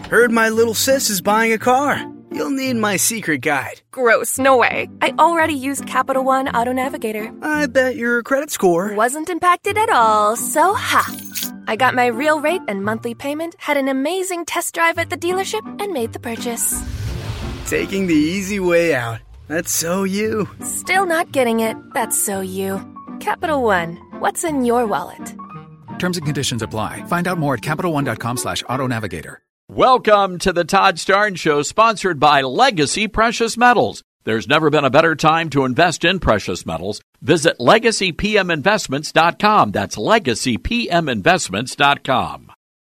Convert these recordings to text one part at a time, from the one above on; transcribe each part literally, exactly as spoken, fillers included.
Heard my little sis is buying a car. You'll need my secret guide. Gross, no way. I already used Capital One Auto Navigator. I bet your credit score wasn't impacted at all, so ha. I got my real rate and monthly payment, had an amazing test drive at the dealership, and made the purchase. Taking the easy way out. That's so you. Still not getting it. That's so you. Capital One. What's in your wallet? Terms and conditions apply. Find out more at CapitalOne.com slash auto navigator. Welcome to the Todd Starnes Show, sponsored by Legacy Precious Metals. There's never been a better time to invest in precious metals. Visit legacy p m investments dot com. That's legacy p m investments dot com.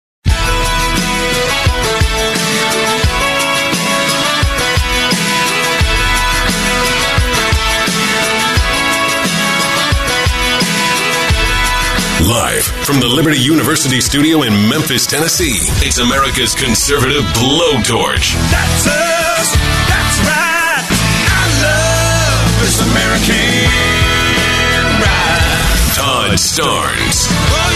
Live from the Liberty University studio in Memphis, Tennessee, it's America's conservative blowtorch. That's us. That's right. I love this American ride. Todd Starnes.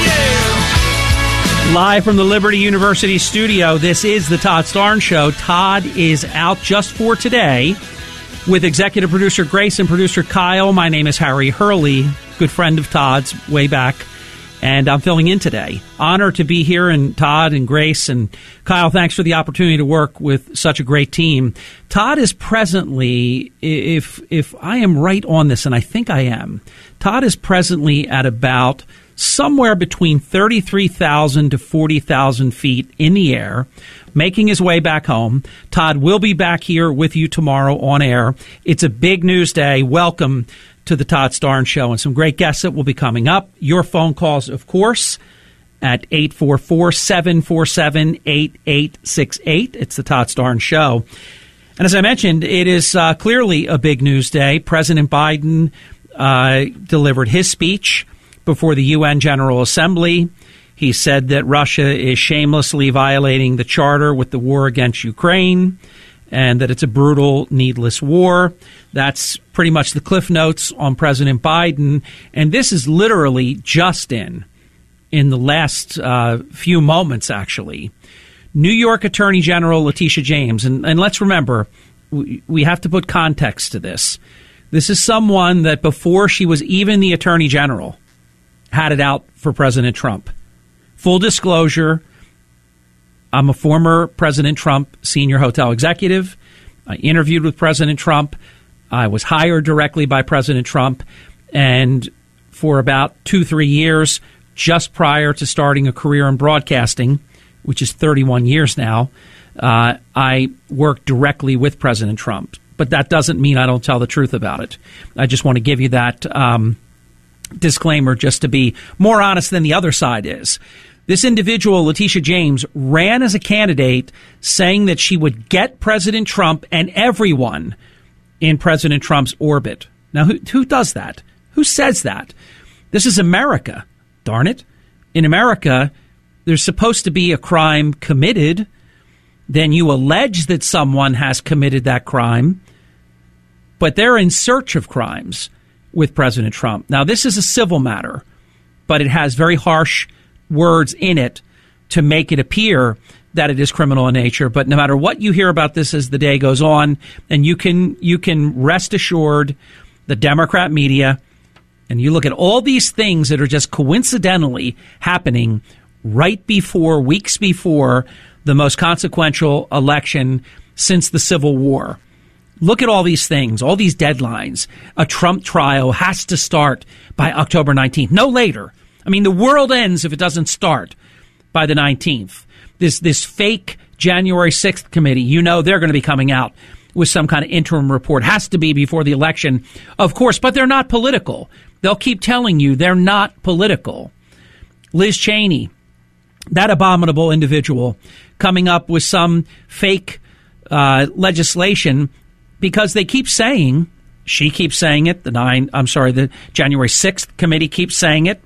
Oh, yeah. Live from the Liberty University studio, this is the Todd Starnes Show. Todd is out just for today with executive producer Grace and producer Kyle. My name is Harry Hurley, good friend of Todd's way back. And I'm filling in today. Honor to be here, and Todd and Grace and Kyle, thanks for the opportunity to work with such a great team. Todd is presently, if if I am right on this, and I think I am, Todd is presently at about somewhere between thirty-three thousand to forty thousand feet in the air, making his way back home. Todd will be back here with you tomorrow on air. It's a big news day. Welcome to the Todd Starnes Show, and some great guests that will be coming up. Your phone calls, of course, at eight four four, seven four seven, eight eight six eight. It's the Todd Starnes Show. And as I mentioned, it is uh, clearly a big news day. President Biden uh, delivered his speech before the U N General Assembly. He said that Russia is shamelessly violating the charter with the war against Ukraine, and that it's a brutal, needless war. That's pretty much the cliff notes on President Biden. And this is literally just in, in the last uh, few moments, actually. New York Attorney General Letitia James, and, and let's remember, we, we have to put context to this. This is someone that before she was even the Attorney General had it out for President Trump. Full disclosure, I'm a former President Trump senior hotel executive. I interviewed with President Trump. I was hired directly by President Trump. And for about two, three years, just prior to starting a career in broadcasting, which is thirty-one years now, uh, I worked directly with President Trump. But that doesn't mean I don't tell the truth about it. I just want to give you that um, disclaimer just to be more honest than the other side is. This individual, Letitia James, ran as a candidate saying that she would get President Trump and everyone in President Trump's orbit. Now, who, who does that? Who says that? This is America, darn it. In America, there's supposed to be a crime committed. Then you allege that someone has committed that crime, but they're in search of crimes with President Trump. Now, this is a civil matter, but it has very harsh words in it to make it appear that it is criminal in nature. But no matter what you hear about this as the day goes on, and you can you can rest assured the Democrat media, and you look at all these things that are just coincidentally happening right before, weeks before, the most consequential election since the Civil War. Look at all these things, all these deadlines. A Trump trial has to start by October nineteenth, no later. I mean, the world ends if it doesn't start by the nineteenth. This this fake January sixth committee, you know they're going to be coming out with some kind of interim report. Has to be before the election, of course, but they're not political. They'll keep telling you they're not political. Liz Cheney, that abominable individual, coming up with some fake uh, legislation because they keep saying, she keeps saying it, the nine, I'm sorry, the January sixth committee keeps saying it.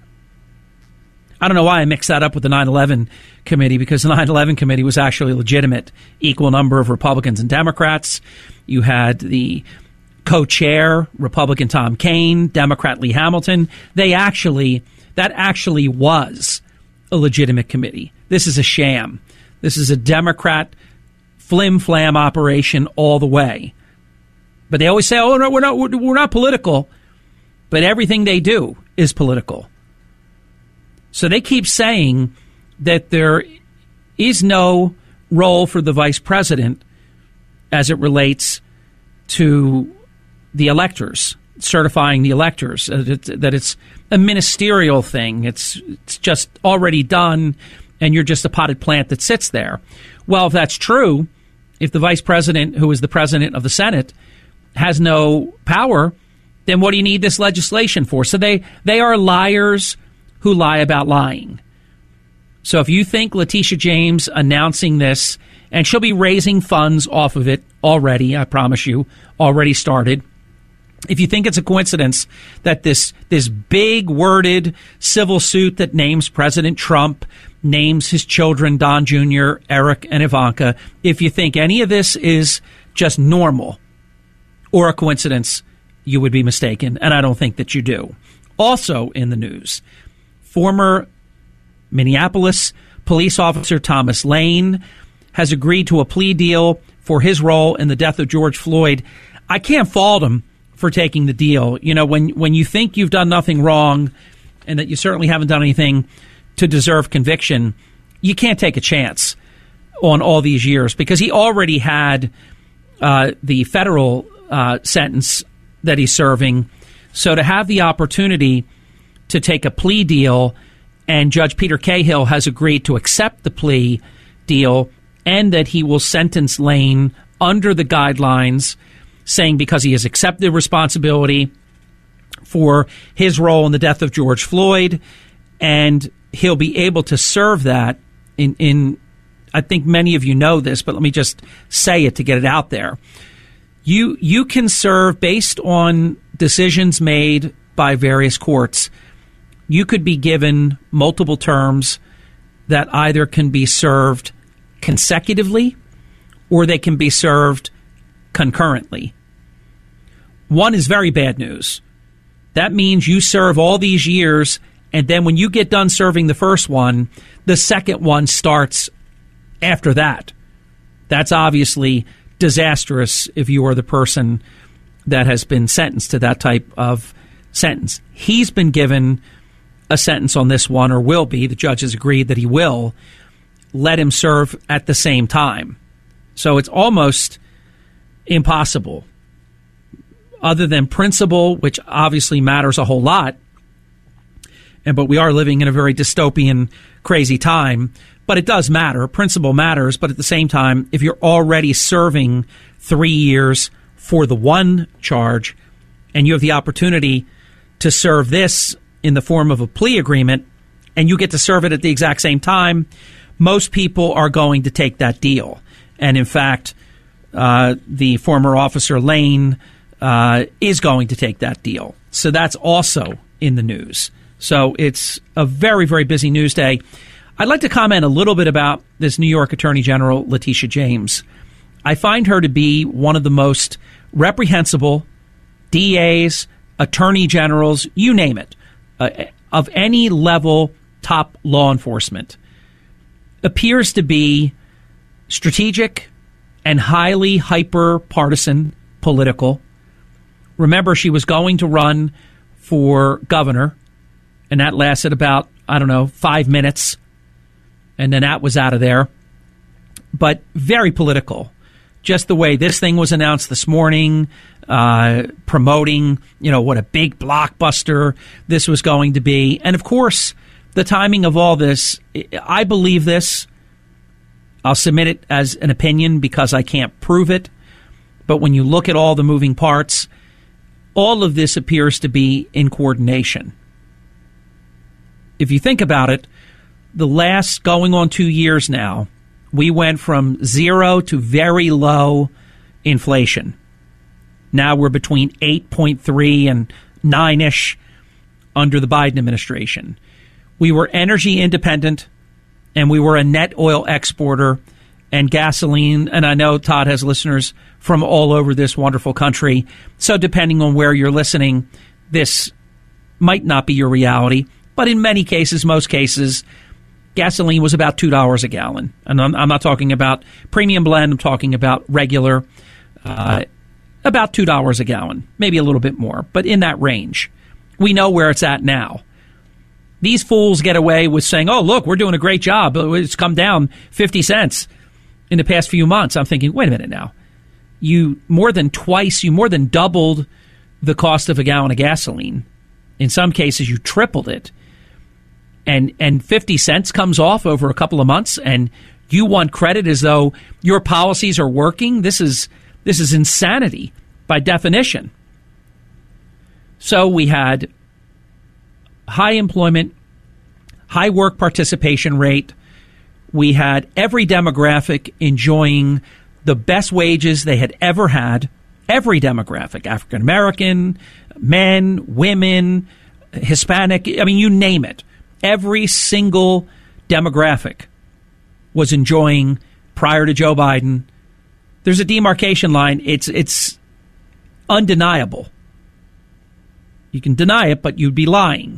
I don't know why I mixed that up with the nine eleven committee, because the nine eleven committee was actually legitimate, equal number of Republicans and Democrats. You had the co-chair, Republican Tom Kaine, Democrat Lee Hamilton. They actually, that actually was a legitimate committee. This is a sham. This is a Democrat flim-flam operation all the way. But they always say, oh, no, we're not, we're not political. But everything they do is political. So they keep saying that there is no role for the vice president as it relates to the electors, certifying the electors, uh, that, that it's a ministerial thing. It's, it's just already done, and you're just a potted plant that sits there. Well, if that's true, if the vice president, who is the president of the Senate, has no power, then what do you need this legislation for? So they, they are liars who lie about lying. So if you think Letitia James announcing this, and she'll be raising funds off of it already, I promise you, already started. If you think it's a coincidence that this this big worded civil suit that names President Trump, names his children, Don Junior, Eric, and Ivanka, if you think any of this is just normal or a coincidence, you would be mistaken, and I don't think that you do. Also in the news, former Minneapolis police officer Thomas Lane has agreed to a plea deal for his role in the death of George Floyd. I can't fault him for taking the deal. You know, when when you think you've done nothing wrong and that you certainly haven't done anything to deserve conviction, you can't take a chance on all these years, because he already had uh, the federal uh, sentence that he's serving. So to have the opportunity to take a plea deal, and Judge Peter Cahill has agreed to accept the plea deal, and that he will sentence Lane under the guidelines, saying because he has accepted responsibility for his role in the death of George Floyd, and he'll be able to serve that in, in I think many of you know this, but let me just say it to get it out there. You you can serve based on decisions made by various courts. You could be given multiple terms that either can be served consecutively or they can be served concurrently. One is very bad news. That means you serve all these years, and then when you get done serving the first one, the second one starts after that. That's obviously disastrous if you are the person that has been sentenced to that type of sentence. He's been given a sentence on this one, or will be. The judge has agreed that he will let him serve at the same time. So it's almost impossible. Other than principle, which obviously matters a whole lot, and but we are living in a very dystopian, crazy time, but it does matter. Principle matters, but at the same time, if you're already serving three years for the one charge, and you have the opportunity to serve this in the form of a plea agreement, and you get to serve it at the exact same time, most people are going to take that deal. And in fact, uh, the former officer Lane uh, is going to take that deal. So that's also in the news. So it's a very, very busy news day. I'd like to comment a little bit about this New York Attorney General, Letitia James. I find her to be one of the most reprehensible D As, attorney generals, you name it, uh, of any level, top law enforcement. Appears to be strategic and highly hyper-partisan political. Remember, she was going to run for governor, and that lasted about, I don't know, five minutes, and then that was out of there. But very political. Just the way this thing was announced this morning, uh, promoting, you know, what a big blockbuster this was going to be. And, of course, the timing of all this, I believe this. I'll submit it as an opinion because I can't prove it. But when you look at all the moving parts, all of this appears to be in coordination. If you think about it, the last going on two years now, we went from zero to very low inflation. Now we're between eight point three and nine-ish under the Biden administration. We were energy independent, and we were a net oil exporter, and gasoline. And I know Todd has listeners from all over this wonderful country. So depending on where you're listening, this might not be your reality. But in many cases, most cases, gasoline was about two dollars a gallon. And I'm, I'm not talking about premium blend. I'm talking about regular, uh, about two dollars a gallon, maybe a little bit more, but in that range. We know where it's at now. These fools get away with saying, oh, look, we're doing a great job. It's come down fifty cents in the past few months. I'm thinking, wait a minute now. You more than twice, you more than doubled the cost of a gallon of gasoline. In some cases, you tripled it. And and fifty cents comes off over a couple of months, and you want credit as though your policies are working? This is this is insanity by definition. So we had high employment, high work participation rate. We had every demographic enjoying the best wages they had ever had. Every demographic, African American, men, women, Hispanic, I mean, you name it. Every single demographic was enjoying prior to Joe Biden. There's a demarcation line. It's it's undeniable. You can deny it, but you'd be lying.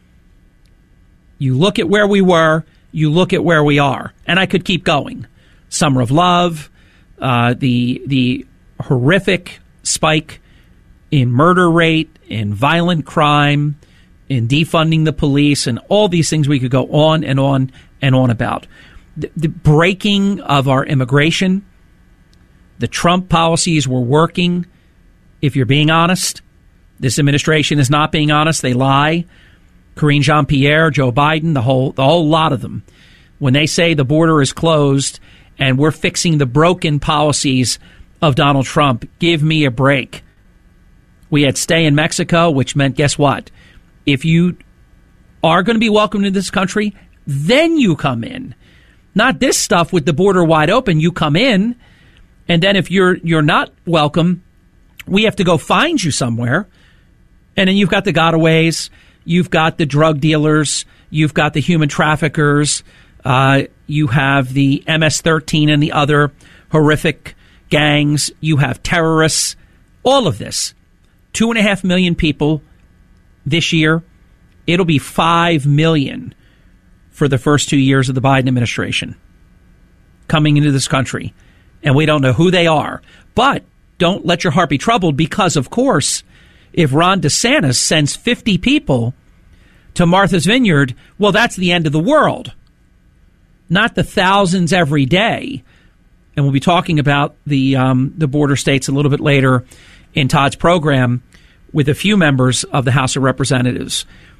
You look at where we were, you look at where we are. And I could keep going. Summer of Love, uh, the the horrific spike in murder rate, in violent crime, in defunding the police, and all these things we could go on and on and on about. The, the breaking of our immigration, the Trump policies were working. If you're being honest, this administration is not being honest. They lie. Karine Jean-Pierre, Joe Biden, the whole the whole lot of them. When they say the border is closed and we're fixing the broken policies of Donald Trump, give me a break. We had stay in Mexico, which meant, guess what? If you are going to be welcomed in this country, then you come in. Not this stuff with the border wide open. You come in, and then if you're you're not welcome, we have to go find you somewhere. And then you've got the gotaways, you've got the drug dealers, you've got the human traffickers, uh, you have the M S thirteen and the other horrific gangs, you have terrorists, all of this. Two and a half million people this year. It'll be five million for the first two years of the Biden administration coming into this country. And we don't know who they are. But don't let your heart be troubled because, of course, if Ron DeSantis sends fifty people to Martha's Vineyard, well, that's the end of the world. Not the thousands every day. And we'll be talking about the um, the border states a little bit later in Todd's program with a few members of the House of Representatives.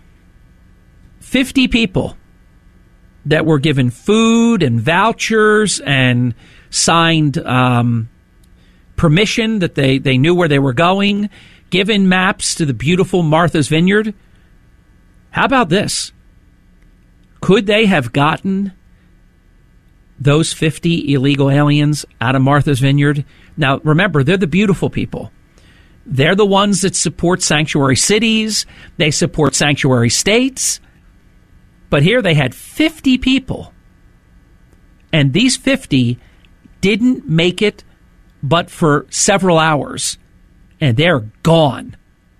fifty people that were given food and vouchers and signed um, permission that they, they knew where they were going, given maps to the beautiful Martha's Vineyard. How about this? Could they have gotten those fifty illegal aliens out of Martha's Vineyard? Now, remember, they're the beautiful people. They're the ones that support sanctuary cities. They support sanctuary states. But here they had fifty people. And these fifty didn't make it but for several hours. And they're gone.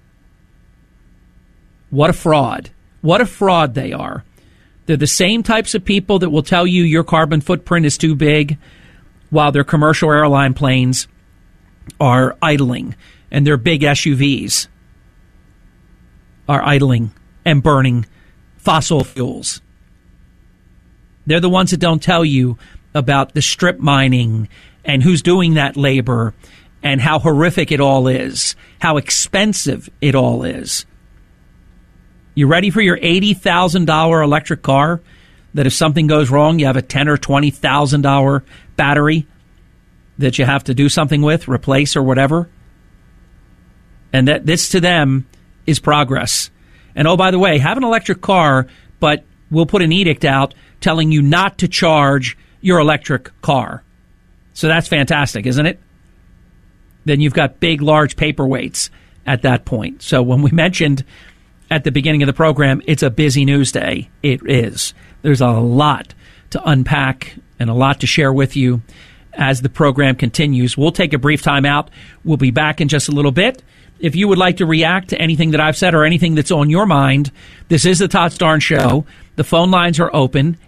What a fraud. What a fraud they are. They're the same types of people that will tell you your carbon footprint is too big while their commercial airline planes are idling and their big S U Vs are idling and burning fossil fuels. They're the ones that don't tell you about the strip mining and who's doing that labor and how horrific it all is, how expensive it all is. You ready for your eighty thousand dollars electric car that if something goes wrong, you have a ten thousand dollars or twenty thousand dollars battery that you have to do something with, replace or whatever? And that this to them is progress. And oh, by the way, have an electric car, but we'll put an edict out telling you not to charge your electric car. So that's fantastic, isn't it? Then you've got big, large paperweights at that point. So when we mentioned at the beginning of the program, it's a busy news day. It is. There's a lot to unpack and a lot to share with you as the program continues. We'll take a brief time out. We'll be back in just a little bit. If you would like to react to anything that I've said or anything that's on your mind, this is the Todd Starnes Show. The phone lines are open,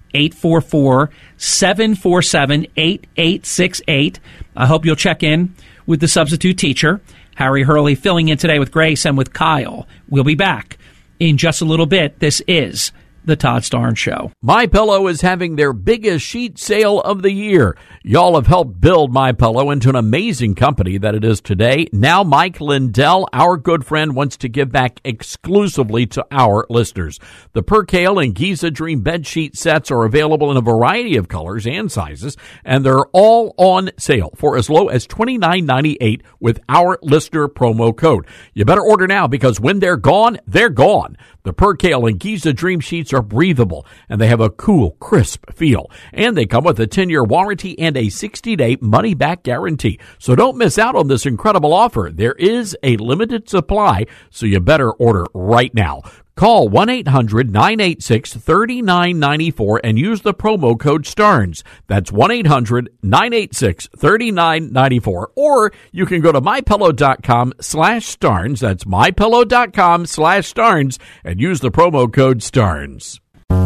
eight four four, seven four seven, eight eight six eight. I hope you'll check in with the substitute teacher, Harry Hurley, filling in today with Grace and with Kyle. We'll be back in just a little bit. This is The Todd Starnes Show. MyPillow is having their biggest sheet sale of the year. Y'all have helped build MyPillow into an amazing company that it is today. Now Mike Lindell, our good friend, wants to give back exclusively to our listeners. The Percale and Giza Dream bed sheet sets are available in a variety of colors and sizes, and they're all on sale for as low as twenty-nine ninety-eight with our listener promo code. You better order now, because when they're gone, they're gone. The Percale and Giza Dream sheets are breathable, and they have a cool, crisp feel. And they come with a ten-year warranty and a sixty-day money-back guarantee. So don't miss out on this incredible offer. There is a limited supply, so you better order right now. Call one eight hundred nine eight six three nine nine four and use the promo code STARNS. That's one eight hundred nine eight six three nine nine four. Or you can go to mypillow.com slash STARNS. That's mypillow.com slash STARNS and use the promo code STARNS.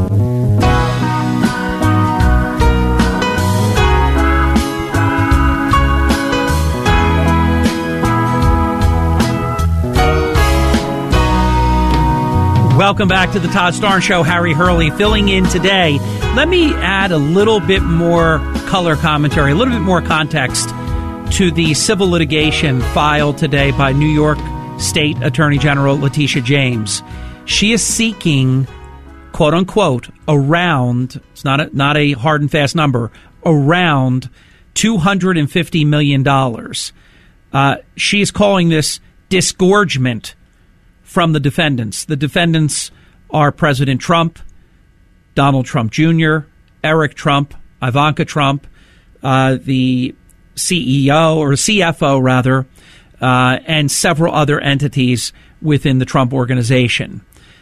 Welcome back to the Todd Starnes Show. Harry Hurley filling in today. Let me add a little bit more color commentary, a little bit more context to the civil litigation filed today by New York State Attorney General Letitia James. She is seeking, quote unquote, around, it's not a, not a hard and fast number, around two hundred fifty million dollars. Uh, she is calling this disgorgement from the defendants. The defendants are President Trump, Donald Trump Junior, Eric Trump, Ivanka Trump, uh, the C E O or C F O rather, uh, and several other entities within the Trump organization.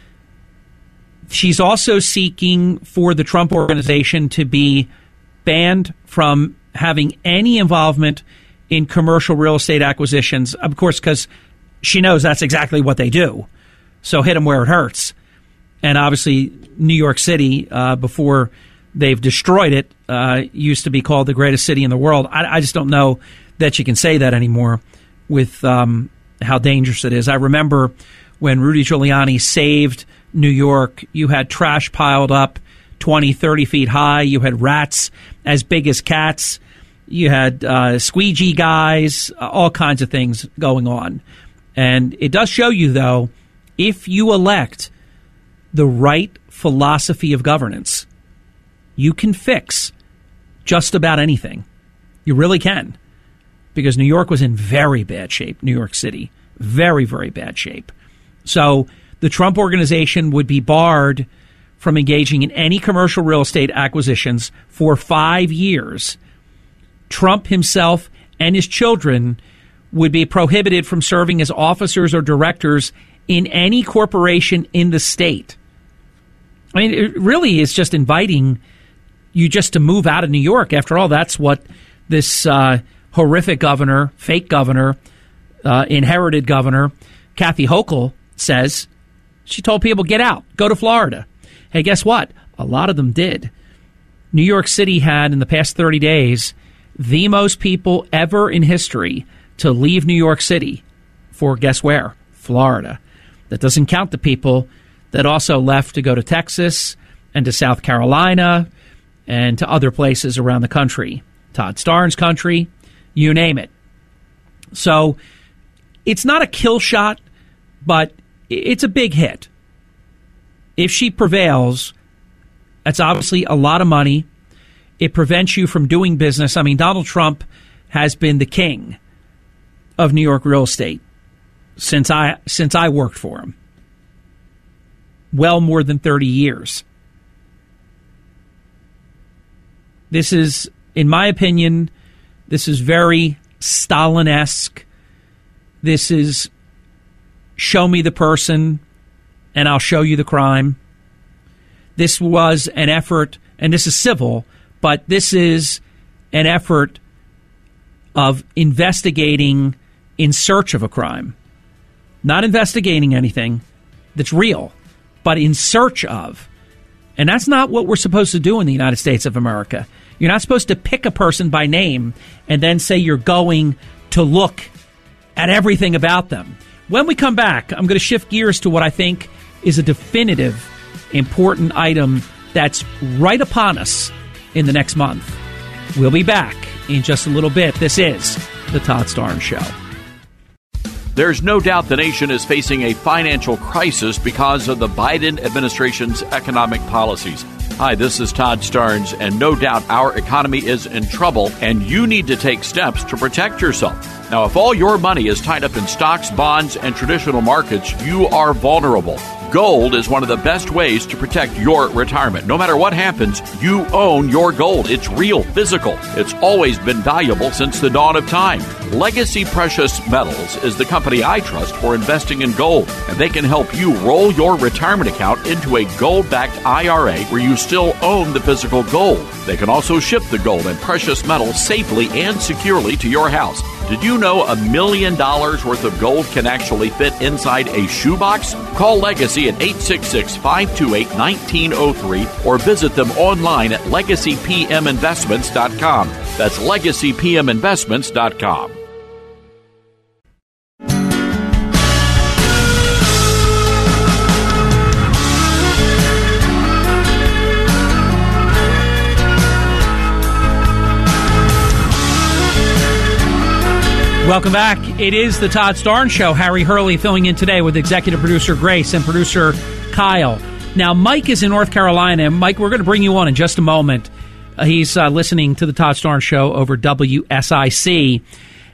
She's also seeking for the Trump organization to be banned from having any involvement in commercial real estate acquisitions, of course, because she knows that's exactly what they do. So hit them where it hurts. And obviously, New York City, uh, before they've destroyed it, uh, used to be called the greatest city in the world. I, I just don't know that you can say that anymore with um, how dangerous it is. I remember when Rudy Giuliani saved New York, you had trash piled up twenty, thirty feet high. You had rats as big as cats. You had uh, squeegee guys, all kinds of things going on. And it does show you, though, if you elect the right philosophy of governance, you can fix just about anything. You really can. Because New York was in very bad shape, New York City. Very, very bad shape. So the Trump organization would be barred from engaging in any commercial real estate acquisitions for five years. Trump himself and his children would be prohibited from serving as officers or directors in any corporation in the state. I mean, it really is just inviting you just to move out of New York. After all, that's what this uh, horrific governor, fake governor, uh, inherited governor, Kathy Hochul, says. She told people, get out, go to Florida. Hey, guess what? A lot of them did. New York City had, in the past thirty days, the most people ever in history to leave New York City for, guess where? Florida. That doesn't count the people that also left to go to Texas and to South Carolina and to other places around the country. Todd Starnes country, you name it. So it's not a kill shot, but it's a big hit. If she prevails, that's obviously a lot of money. It prevents you from doing business. I mean, Donald Trump has been the king of New York real estate since I since I worked for him. Well more than thirty years. This is, in my opinion, this is very Stalin-esque. This is show me the person and I'll show you the crime. This was an effort, and this is civil, but this is an effort of investigating in search of a crime. Not investigating anything that's real, but in search of. And that's not what we're supposed to do in the United States of America. You're not supposed to pick a person by name and then say you're going to look at everything about them. When we come back, I'm going to shift gears to what I think is a definitive, important item that's right upon us in the next month. We'll be back in just a little bit. This is The Todd Starnes Show. There's no doubt the nation is facing a financial crisis because of the Biden administration's economic policies. Hi, this is Todd Starnes, and no doubt our economy is in trouble, and you need to take steps to protect yourself. Now, if all your money is tied up in stocks, bonds, and traditional markets, you are vulnerable. Gold is one of the best ways to protect your retirement. No matter what happens, you own your gold. It's real, physical. It's always been valuable since the dawn of time. Legacy Precious Metals is the company I trust for investing in gold, and they can help you roll your retirement account into a gold-backed I R A where you still own the physical gold. They can also ship the gold and precious metals safely and securely to your house. Did you know a million dollars worth of gold can actually fit inside a shoebox? Call Legacy at eight six six, five two eight, one nine zero three or visit them online at legacy p m investments dot com. That's legacy p m investments dot com. Welcome back. It is the Todd Starnes Show. Harry Hurley filling in today with executive producer Grace and producer Kyle. Now, Mike is in North Carolina. Mike, we're going to bring you on in just a moment. Uh, he's uh, listening to the Todd Starnes Show over W S I C,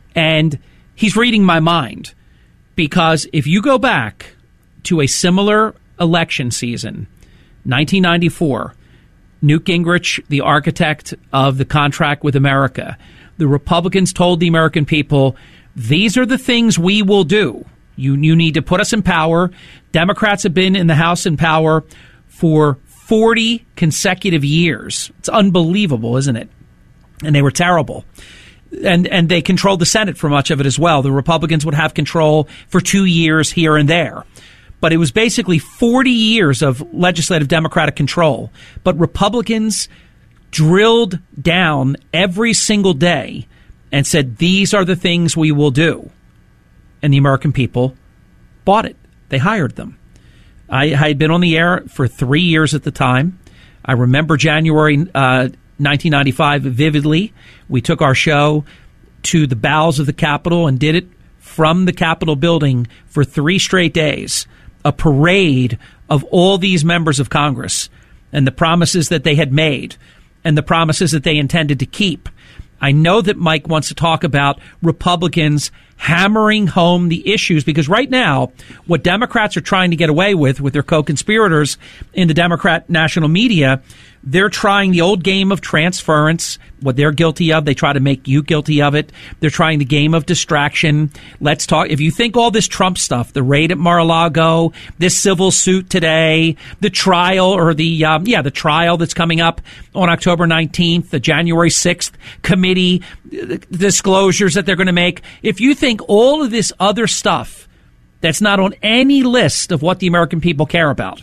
and he's reading my mind. Because if you go back to a similar election season, nineteen ninety-four, Newt Gingrich, the architect of the contract with America, the Republicans told the American people, these are the things we will do. You, you need to put us in power. Democrats have been in the House in power for forty consecutive years. It's unbelievable, isn't it? And they were terrible. And and they controlled the Senate for much of it as well. The Republicans would have control for two years here and there. But it was basically forty years of legislative Democratic control. But Republicans drilled down every single day and said, these are the things we will do. And the American people bought it. They hired them. I, I had been on the air for three years at the time. I remember January uh, nineteen ninety-five vividly. We took our show to the bowels of the Capitol and did it from the Capitol building for three straight days. A parade of all these members of Congress and the promises that they had made and the promises that they intended to keep. I know that Mike wants to talk about Republicans hammering home the issues, because right now, what Democrats are trying to get away with, with their co-conspirators in the Democrat national media, they're trying the old game of transference. What they're guilty of, they try to make you guilty of it. They're trying the game of distraction. Let's talk. If you think all this Trump stuff, the raid at Mar-a-Lago, this civil suit today, the trial or the, um, yeah, the trial that's coming up on October nineteenth, the January sixth committee, the disclosures that they're going to make. If you think all of this other stuff that's not on any list of what the American people care about,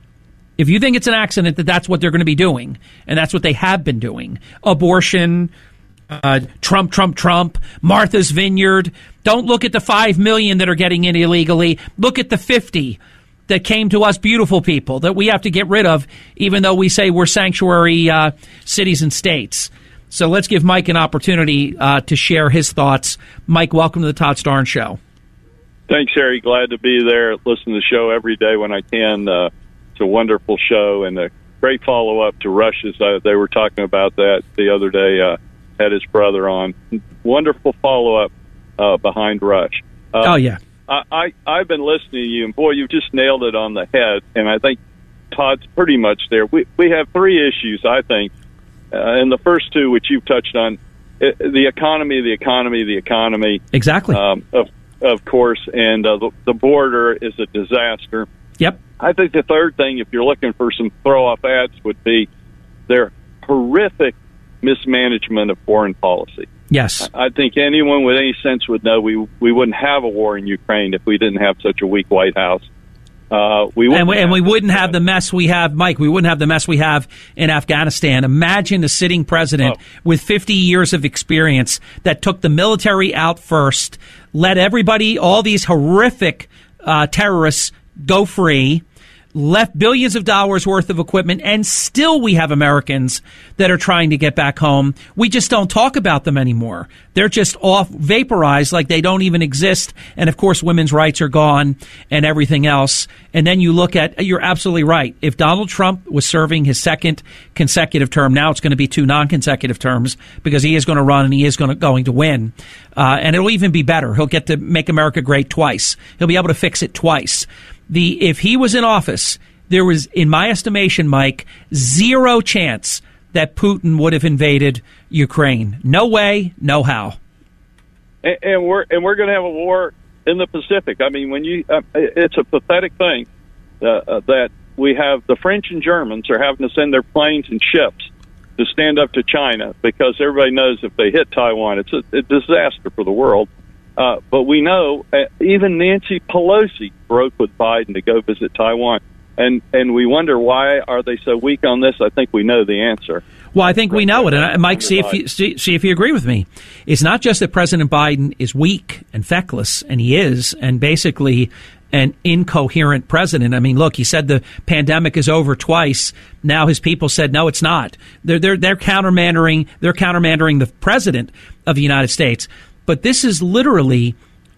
if you think it's an accident that that's what they're going to be doing, and that's what they have been doing, abortion, uh, Trump, Trump, Trump, Martha's Vineyard, don't look at the five million that are getting in illegally. Look at the fifty that came to us, beautiful people, that we have to get rid of, even though we say we're sanctuary uh, cities and states. So let's give Mike an opportunity uh, to share his thoughts. Mike, welcome to the Todd Starnes Show. Thanks, Harry. Glad to be there. Listen to the show every day when I can. Uh, It's a wonderful show and a great follow-up to Rush's. Uh, they were talking about that the other day, uh, had his brother on. Wonderful follow-up uh, behind Rush. Uh, oh, yeah. I, I, I've been listening to you, and, boy, you've just nailed it on the head, and I think Todd's pretty much there. We, we have three issues, I think, uh, and the first two, which you've touched on, it, the economy, the economy, the economy. Exactly. Um, of, of course, and uh, the, the border is a disaster. Yep. I think the third thing, if you're looking for some throw-off ads, would be their horrific mismanagement of foreign policy. Yes. I think anyone with any sense would know we we wouldn't have a war in Ukraine if we didn't have such a weak White House. Uh, we and we, and we have wouldn't have the mess we have, Mike. We wouldn't have the mess we have in Afghanistan. Imagine a sitting president oh. with fifty years of experience that took the military out first, let everybody, all these horrific uh, terrorists go free, left billions of dollars worth of equipment, and still we have Americans that are trying to get back home. We just don't talk about them anymore. They're just off, vaporized, like they don't even exist. And of course, women's rights are gone and everything else. And then you look at, you're absolutely right. If Donald Trump was serving his second consecutive term, now it's going to be two non-consecutive terms because he is going to run and he is going to, going to win. Uh, and it'll even be better. He'll get to make America great twice. He'll be able to fix it twice. The if he was in office, there was, in my estimation, Mike, zero chance that Putin would have invaded Ukraine. No way, no how. And, and we're and we're going to have a war in the Pacific. I mean, when you, uh, it's a pathetic thing uh, uh, that we have the French and Germans are having to send their planes and ships to stand up to China because everybody knows if they hit Taiwan, it's a, a disaster for the world. Uh, but we know uh, even Nancy Pelosi broke with Biden to go visit Taiwan. And and we wonder, why are they so weak on this? I think we know the answer. Well, I think we know it. And I, Mike, see if, you, see, see if you agree with me. It's not just that President Biden is weak and feckless, and he is, and basically an incoherent president. I mean, look, he said the pandemic is over twice. Now his people said, no, it's not. They're, they're, they're countermandering, they're countermandering the president of the United States. But this is literally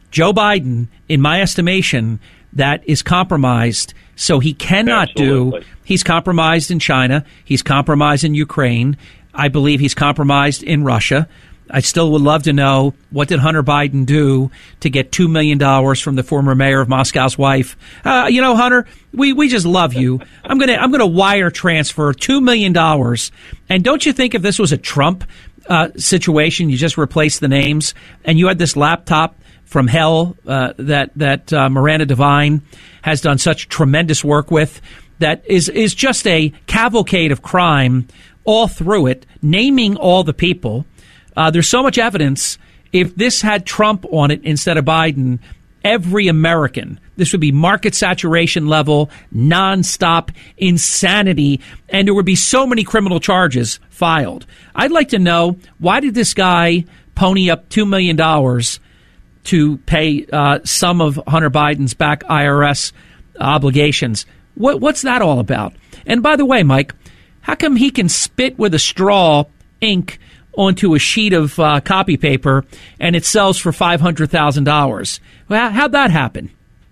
Joe Biden, in my estimation, that is compromised. So he cannot Absolutely. do. He's compromised in China. He's compromised in Ukraine. I believe he's compromised in Russia. I still would love to know, what did Hunter Biden do to get two million dollars from the former mayor of Moscow's wife? Uh, you know, Hunter, we, we just love you. I'm going to I'm gonna wire transfer two million dollars. And don't you think if this was a Trump uh, situation, you just replace the names, and you had this laptop from hell uh, that that uh, Miranda Devine has done such tremendous work with, that is is just a cavalcade of crime all through it, naming all the people. Uh, there's so much evidence. If this had Trump on it instead of Biden, every American, this would be market saturation level, nonstop insanity, and there would be so many criminal charges filed. I'd like to know, why did this guy pony up two million dollars to pay uh, some of Hunter Biden's back I R S obligations? What, what's that all about? And by the way, Mike, how come he can spit with a straw ink onto a sheet of uh, copy paper and it sells for five hundred thousand dollars? Well, how'd that happen?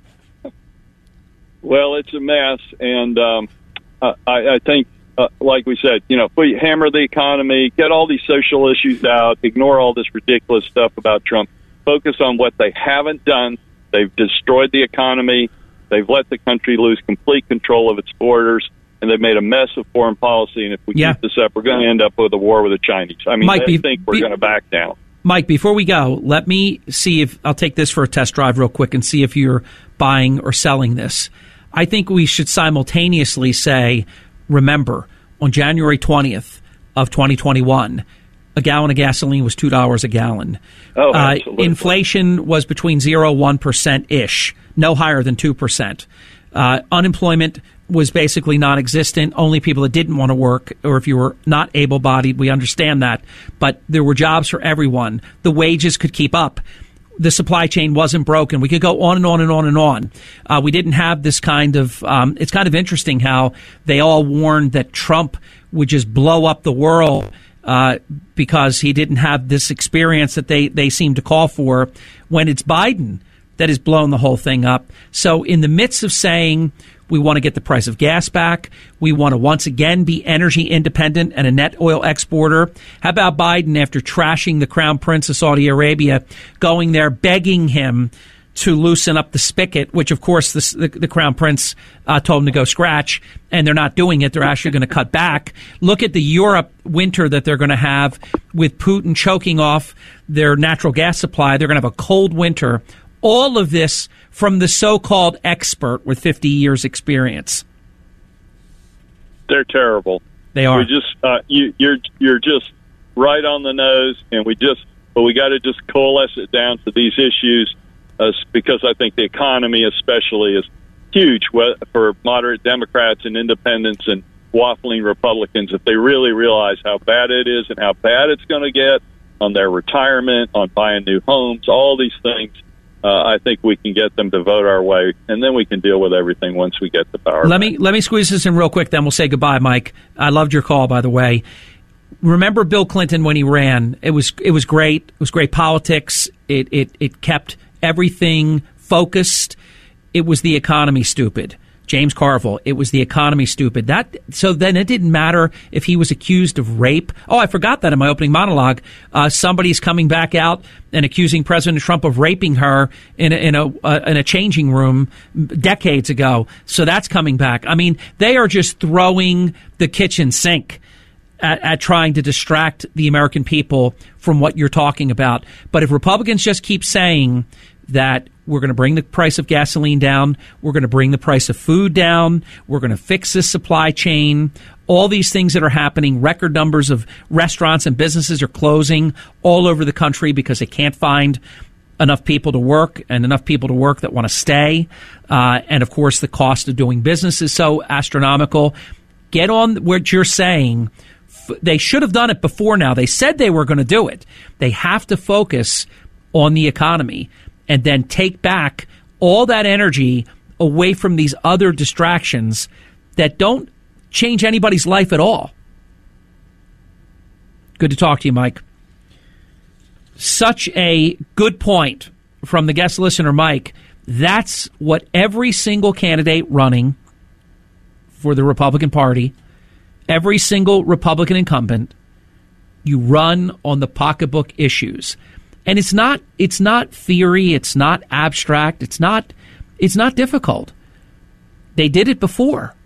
Well, it's a mess, and um, I, I think, uh, like we said, you know, if we hammer the economy, get all these social issues out, ignore all this ridiculous stuff about Trump, focus on what they haven't done. They've destroyed the economy. They've let the country lose complete control of its borders, and they've made a mess of foreign policy. And if we yeah. keep this up, we're going to end up with a war with the Chinese. I mean, Mike, I be, think we're be, going to back down. Mike, before we go, let me see if I'll take this for a test drive real quick and see if you're buying or selling this. I think we should simultaneously say, remember, on January twentieth of twenty twenty-one, a gallon of gasoline was two dollars a gallon. Oh, uh, absolutely. Inflation was between zero and one percent-ish, no higher than two percent. Uh, unemployment was basically non-existent. Only people that didn't want to work, or if you were not able-bodied, we understand that. But there were jobs for everyone. The wages could keep up. The supply chain wasn't broken. We could go on and on and on and on. Uh, we didn't have this kind of, um, it's kind of interesting how they all warned that Trump would just blow up the world uh, because he didn't have this experience that they, they seem to call for, when it's Biden that has blown the whole thing up. So in the midst of saying we want to get the price of gas back, we want to once again be energy independent and a net oil exporter, how about Biden, after trashing the Crown Prince of Saudi Arabia, going there begging him to loosen up the spigot, which of course the, the, the Crown Prince uh, told him to go scratch, and they're not doing it. They're actually going to cut back. Look at the Europe winter that they're going to have with Putin choking off their natural gas supply. They're going to have a cold winter. All of this from the so-called expert with fifty years experience. They're terrible. They are. We just uh, you, you're you're just right on the nose, and we just but we got to just coalesce it down to these issues, uh, because I think the economy especially is huge for moderate Democrats and independents and waffling Republicans if they really realize how bad it is and how bad it's going to get on their retirement, on buying new homes, all these things. Uh, I think we can get them to vote our way, and then we can deal with everything once we get the power. Let back. me let me squeeze this in real quick, then we'll say goodbye, Mike. I loved your call, by the way. Remember Bill Clinton when he ran? It was it was great. It was great politics. It it it kept everything focused. It was the economy, stupid. James Carville, it was the economy, stupid. That so then it didn't matter if he was accused of rape. Oh, I forgot that in my opening monologue. Uh, somebody's coming back out and accusing President Trump of raping her in a, in a uh, in a changing room decades ago. So that's coming back. I mean, they are just throwing the kitchen sink at, at trying to distract the American people from what you're talking about. But if Republicans just keep saying that we're going to bring the price of gasoline down, we're going to bring the price of food down, we're going to fix this supply chain, all these things that are happening, record numbers of restaurants and businesses are closing all over the country because they can't find enough people to work and enough people to work that want to stay. Uh, and, of course, the cost of doing business is so astronomical. Get on what you're saying. They should have done it before now. They said they were going to do it. They have to focus on the economy and then take back all that energy away from these other distractions that don't change anybody's life at all. Good to talk to you, Mike. Such a good point from the guest listener, Mike. That's what every single candidate running for the Republican Party, every single Republican incumbent, you run on the pocketbook issues. And it's not it's not theory, it's not abstract, it's not it's not difficult. They did it before.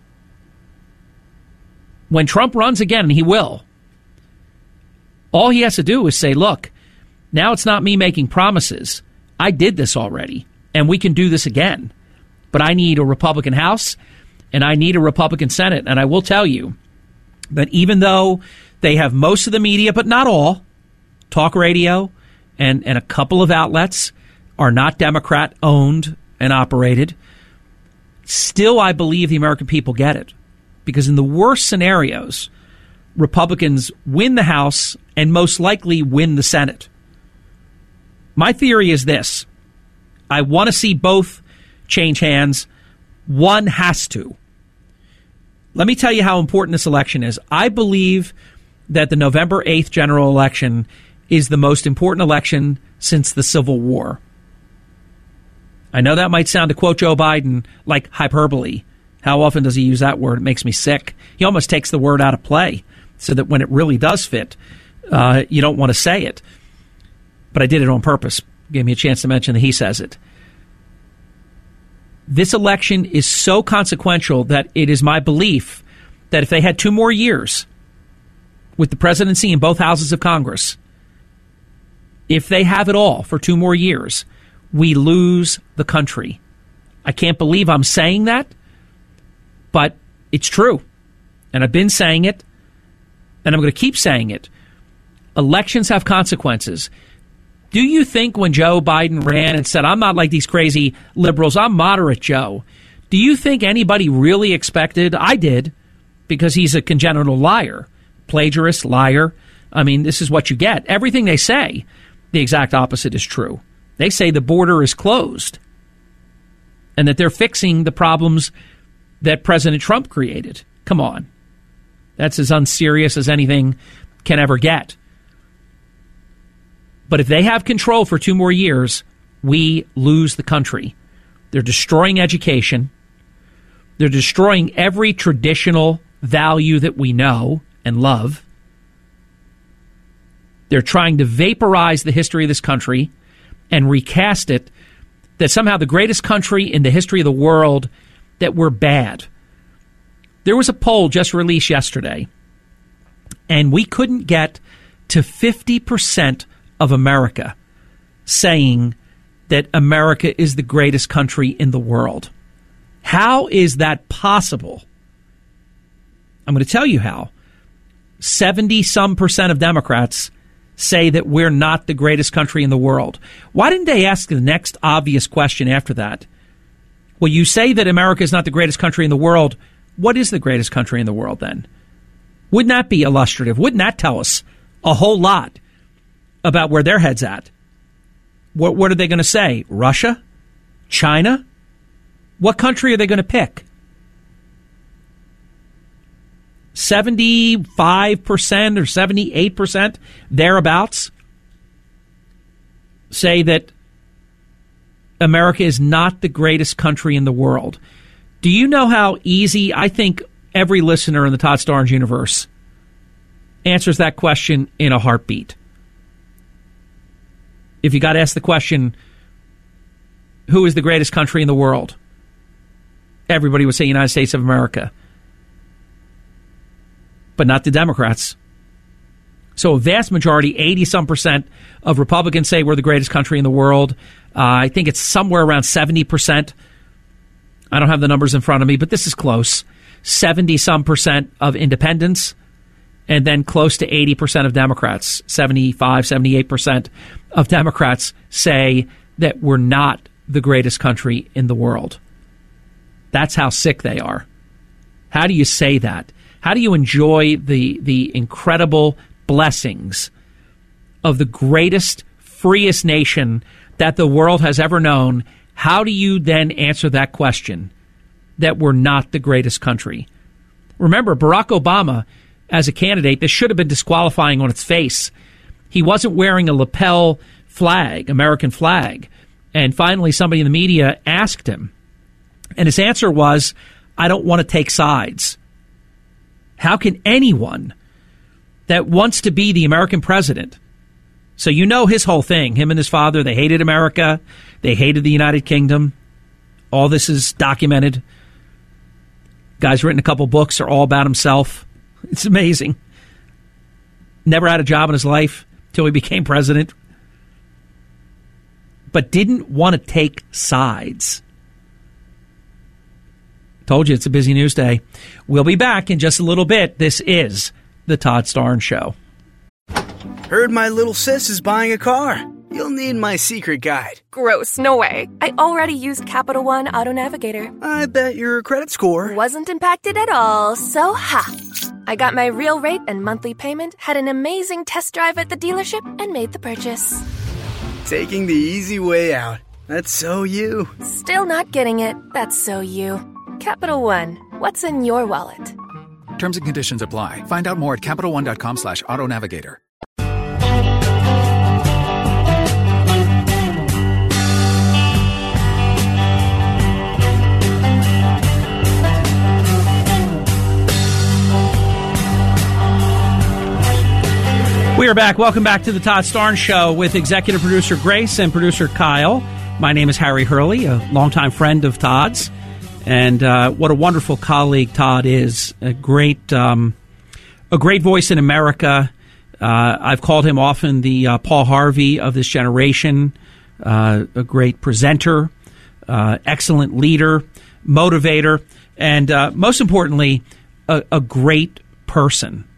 When Trump runs again, and he will, all he has to do is say, look, now it's not me making promises. I did this already, and we can do this again. But I need a Republican House, and I need a Republican Senate. And I will tell you that even though they have most of the media, but not all, talk radio, And, and a couple of outlets are not Democrat-owned and operated, still I believe the American people get it. Because in the worst scenarios, Republicans win the House and most likely win the Senate. My theory is this. I want to see both change hands. One has to. Let me tell you how important this election is. I believe that the November eighth general election is the most important election since the Civil War. I know that might sound, to quote Joe Biden, like hyperbole. How often does he use that word? It makes me sick. He almost takes the word out of play so that when it really does fit, uh, you don't want to say it. But I did it on purpose. Gave me a chance to mention that he says it. This election is so consequential that it is my belief that if they had two more years with the presidency in both houses of Congress, if they have it all for two more years, we lose the country. I can't believe I'm saying that, but it's true. And I've been saying it, and I'm going to keep saying it. Elections have consequences. Do you think when Joe Biden ran and said, I'm not like these crazy liberals, I'm moderate Joe, do you think anybody really expected? I did, because he's a congenital liar, plagiarist, liar. I mean, this is what you get. Everything they say, the exact opposite is true. They say the border is closed and that they're fixing the problems that President Trump created. Come on. That's as unserious as anything can ever get. But if they have control for two more years, we lose the country. They're destroying education. They're destroying every traditional value that we know and love. They're trying to vaporize the history of this country and recast it that somehow the greatest country in the history of the world, that we're bad. There was a poll just released yesterday, and we couldn't get to fifty percent of America saying that America is the greatest country in the world. How is that possible? I'm going to tell you how. seventy-some percent of Democrats say that we're not the greatest country in the world. Why didn't they ask the next obvious question after that? Well, you say that America is not the greatest country in the world. What is the greatest country in the world then? Wouldn't that be illustrative? Wouldn't that tell us a whole lot about where their head's at? What, what are they going to say? Russia? China? What country are they going to pick? seventy-five percent or seventy-eight percent, thereabouts, say that America is not the greatest country in the world. Do you know how easy, I think every listener in the Todd Starnes universe answers that question in a heartbeat? If you got to ask the question, who is the greatest country in the world? Everybody would say United States of America. But not the Democrats. So a vast majority, eighty-some percent of Republicans say we're the greatest country in the world. Uh, I think it's somewhere around seventy percent. I don't have the numbers in front of me, but this is close. seventy-some percent of independents, and then close to eighty percent of Democrats. seventy-five, seventy-eight percent of Democrats say that we're not the greatest country in the world. That's how sick they are. How do you say that? How do you enjoy the the incredible blessings of the greatest, freest nation that the world has ever known? How do you then answer that question, that we're not the greatest country? Remember, Barack Obama, as a candidate, this should have been disqualifying on its face. He wasn't wearing a lapel flag, American flag. And finally, somebody in the media asked him, and his answer was, I don't want to take sides. How can anyone that wants to be the American president, so you know his whole thing, him and his father, they hated America, they hated the United Kingdom. All this is documented. Guy's written a couple books, are all about himself. It's amazing. Never had a job in his life till he became president. But didn't want to take sides. Told you it's a busy news day. We'll be back in just a little bit. This is the Todd Starnes Show. Heard my little sis is buying a car. You'll need my secret guide. Gross, no way. I already used Capital One Auto Navigator. I bet your credit score Wasn't impacted at all, so ha. I got my real rate and monthly payment, had an amazing test drive at the dealership, and made the purchase. Taking the easy way out. That's so you. Still not getting it. That's so you. Capital One, what's in your wallet? Terms and conditions apply. Find out more at CapitalOne.com slash auto navigator. We are back. Welcome back to the Todd Starnes Show with executive producer Grace and producer Kyle. My name is Harry Hurley, a longtime friend of Todd's. And uh, what a wonderful colleague Todd is. A great um, a great voice in America. Uh, I've called him often the uh, Paul Harvey of this generation. Uh, a great presenter, uh, excellent leader, motivator, and uh, most importantly, a, a great person.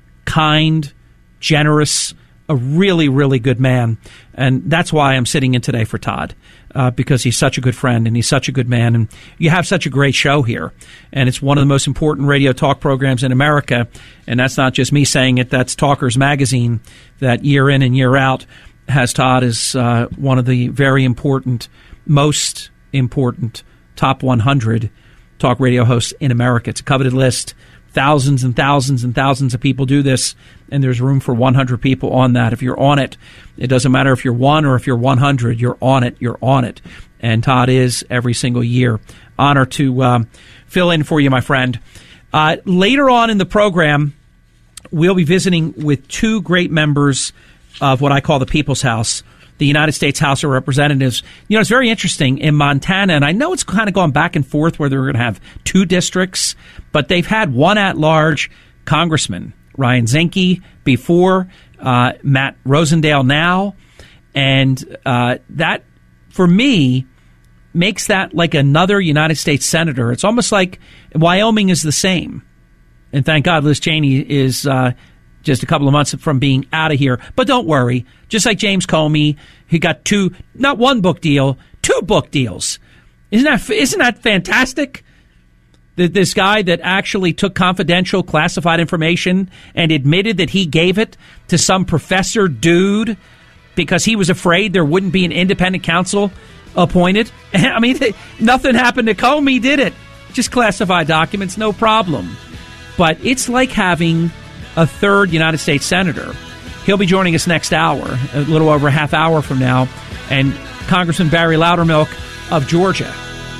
Kind, generous, a really, really good man. And that's why I'm sitting in today for Todd, uh, because he's such a good friend and he's such a good man. And you have such a great show here. And it's one of the most important radio talk programs in America. And that's not just me saying it. That's Talkers Magazine that year in and year out has Todd as uh, one of the very important, most important top one hundred talk radio hosts in America. It's a coveted list. Thousands and thousands and thousands of people do this, and there's room for one hundred people on that. If you're on it, it doesn't matter if you're one or if you're one hundred, you're on it, you're on it. And Todd is every single year. Honor to um, fill in for you, my friend. Uh, later on in the program, we'll be visiting with two great members of what I call the People's House, the United States House of Representatives. You know, it's very interesting in Montana, and I know it's kind of gone back and forth whether we're going to have two districts, but they've had one at-large congressman, Ryan Zinke, before, uh, Matt Rosendale now, and uh, that, for me, makes that like another United States senator. It's almost like Wyoming is the same. And thank God Liz Cheney is uh, just a couple of months from being out of here. But don't worry. Just like James Comey, he got two, not one book deal, two book deals. Isn't that isn't that fantastic? That this guy that actually took confidential, classified information and admitted that he gave it to some professor dude because he was afraid there wouldn't be an independent counsel appointed. I mean, nothing happened to Comey, did it? Just classified documents, no problem. But it's like having a third United States senator. He'll be joining us next hour, a little over a half hour from now, and Congressman Barry Loudermilk of Georgia.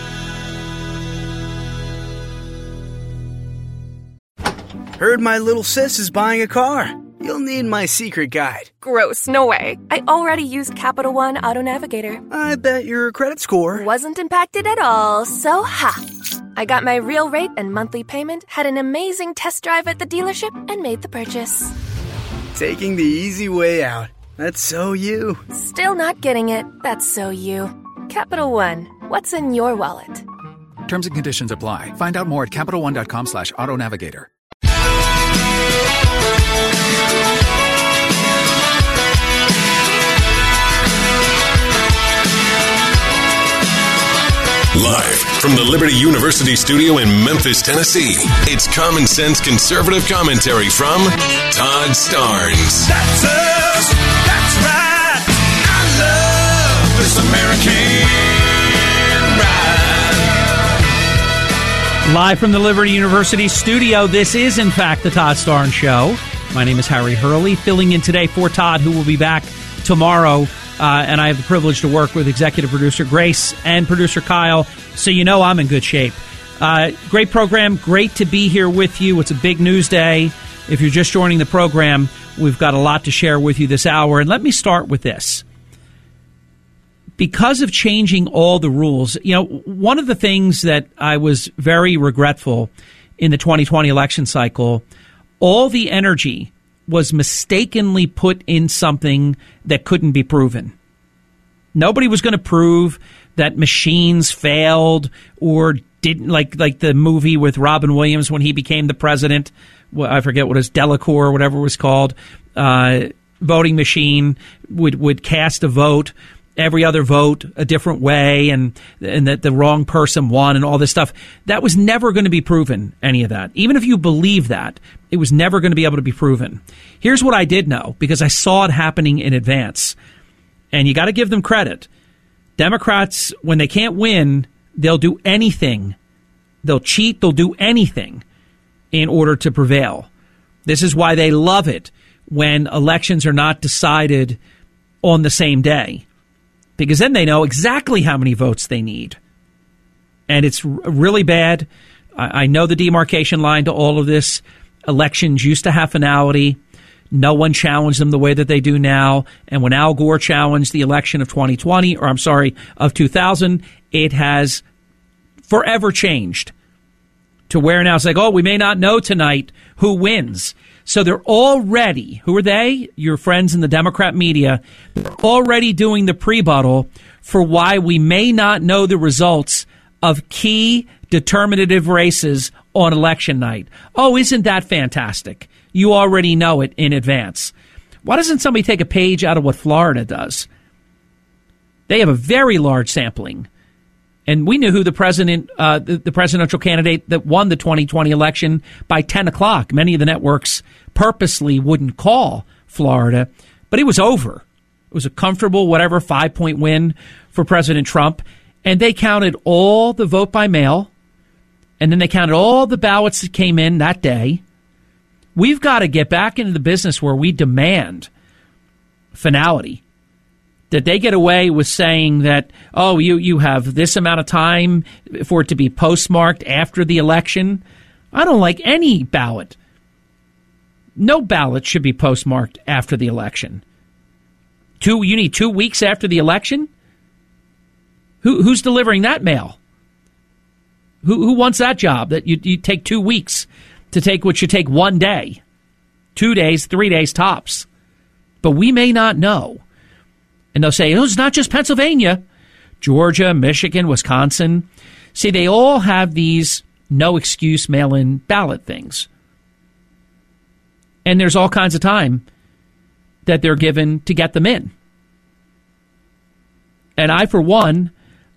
Heard my little sis is buying a car. You'll need my secret guide. Gross, no way. I already used Capital One Auto Navigator. I bet your credit score Wasn't impacted at all, so ha. I got my real rate and monthly payment, had an amazing test drive at the dealership, and made the purchase. taking the easy way out. That's so you. Still not getting it. That's so you. Capital One, what's in your wallet? Terms and conditions apply. Find out more at CapitalOne.com slash auto navigator. Live from the Liberty University studio in Memphis, Tennessee, it's Common Sense Conservative Commentary from Todd Starnes. That's us. That's right. I love this American ride. Live from the Liberty University studio, this is, in fact, the Todd Starnes Show. My name is Harry Hurley, filling in today for Todd, who will be back tomorrow. Uh, and I have the privilege to work with executive producer Grace and producer Kyle, so you know I'm in good shape. Uh, great program, great to be here with you. It's a big news day. If you're just joining the program, we've got a lot to share with you this hour. And let me start with this. Because of changing all the rules, you know, one of the things that I was very regretful in the twenty twenty election cycle, all the energy was mistakenly put in something that couldn't be proven. Nobody was going to prove that machines failed or didn't, like like the movie with Robin Williams when he became the president. Well, I forget what it was, Delacour or whatever it was called. Uh, voting machine would, would cast a vote, every other vote a different way, and and that the wrong person won and all this stuff. That was never going to be proven, any of that. Even if you believe that, it was never going to be able to be proven. Here's what I did know, because I saw it happening in advance. And you got to give them credit. Democrats, when they can't win, they'll do anything. They'll cheat, they'll do anything in order to prevail. This is why they love it when elections are not decided on the same day, because then they know exactly how many votes they need. And it's r- really bad. I-, I know the demarcation line to all of this. Elections used to have finality. No one challenged them the way that they do now. And when Al Gore challenged the election of twenty twenty, or I'm sorry, of two thousand, it has forever changed to where now it's like, oh, we may not know tonight who wins. So they're already, who are they? Your friends in the Democrat media, already doing the prebuttal for why we may not know the results of key determinative races on election night. Oh, isn't that fantastic? You already know it in advance. Why doesn't somebody take a page out of what Florida does? They have a very large sampling. And we knew who the president, uh, the, the presidential candidate that won the twenty twenty election by ten o'clock. Many of the networks purposely wouldn't call Florida, but it was over. It was a comfortable, whatever, five-point win for President Trump. And they counted all the vote by mail, and then they counted all the ballots that came in that day. We've got to get back into the business where we demand finality. That they get away with saying that, oh, you, you have this amount of time for it to be postmarked after the election. I don't like any ballot. No ballot should be postmarked after the election. Two, you need two weeks after the election? Who, who's delivering that mail? Who, who wants that job? That you, you take two weeks to take what should take one day, two days, three days tops. But we may not know. And they'll say, oh, it's not just Pennsylvania. Georgia, Michigan, Wisconsin. See, they all have these no-excuse mail-in ballot things. And there's all kinds of time that they're given to get them in. And I, for one,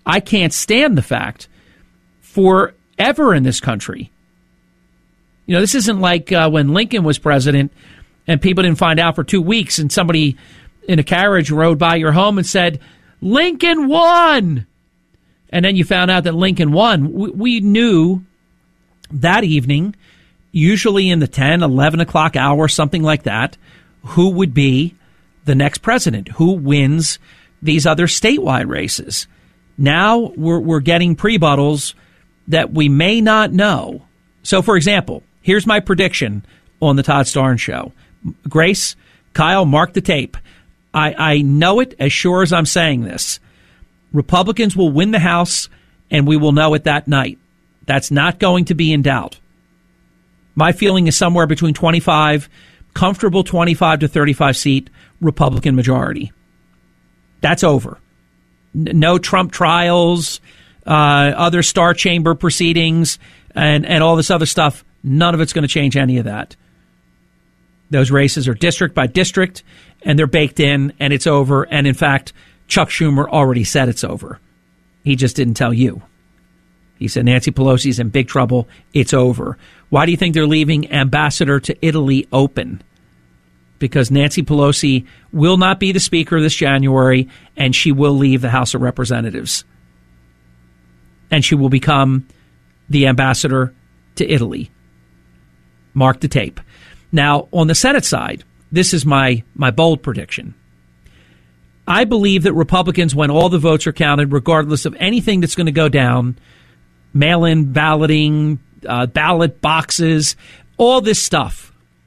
I can't stand the fact forever in this country. You know, this isn't like uh, when Lincoln was president and people didn't find out for two weeks and somebody in a carriage rode by your home and said, Lincoln won! And then you found out that Lincoln won. We, we knew that evening, usually in the ten, eleven o'clock hour, something like that, who would be the next president, who wins these other statewide races. Now we're, we're getting prebuttals that we may not know. So, for example, here's my prediction on the Todd Starnes Show. Grace, Kyle, mark the tape. I, I know it as sure as I'm saying this. Republicans will win the House, and we will know it that night. That's not going to be in doubt. My feeling is somewhere between twenty-five, comfortable twenty-five to thirty-five seat Republican majority. That's over. No Trump trials, uh, other Star Chamber proceedings, and, and all this other stuff. None of it's going to change any of that. Those races are district by district, and they're baked in, and it's over. And in fact, Chuck Schumer already said it's over. He just didn't tell you. He said Nancy Pelosi's in big trouble. It's over. Why do you think they're leaving Ambassador to Italy open? Because Nancy Pelosi will not be the Speaker this January, and she will leave the House of Representatives. And she will become the ambassador to Italy. Mark the tape. Now, on the Senate side, this is my, my bold prediction. I believe that Republicans, when all the votes are counted, regardless of anything that's going to go down, mail-in balloting, uh, ballot boxes, all this stuff,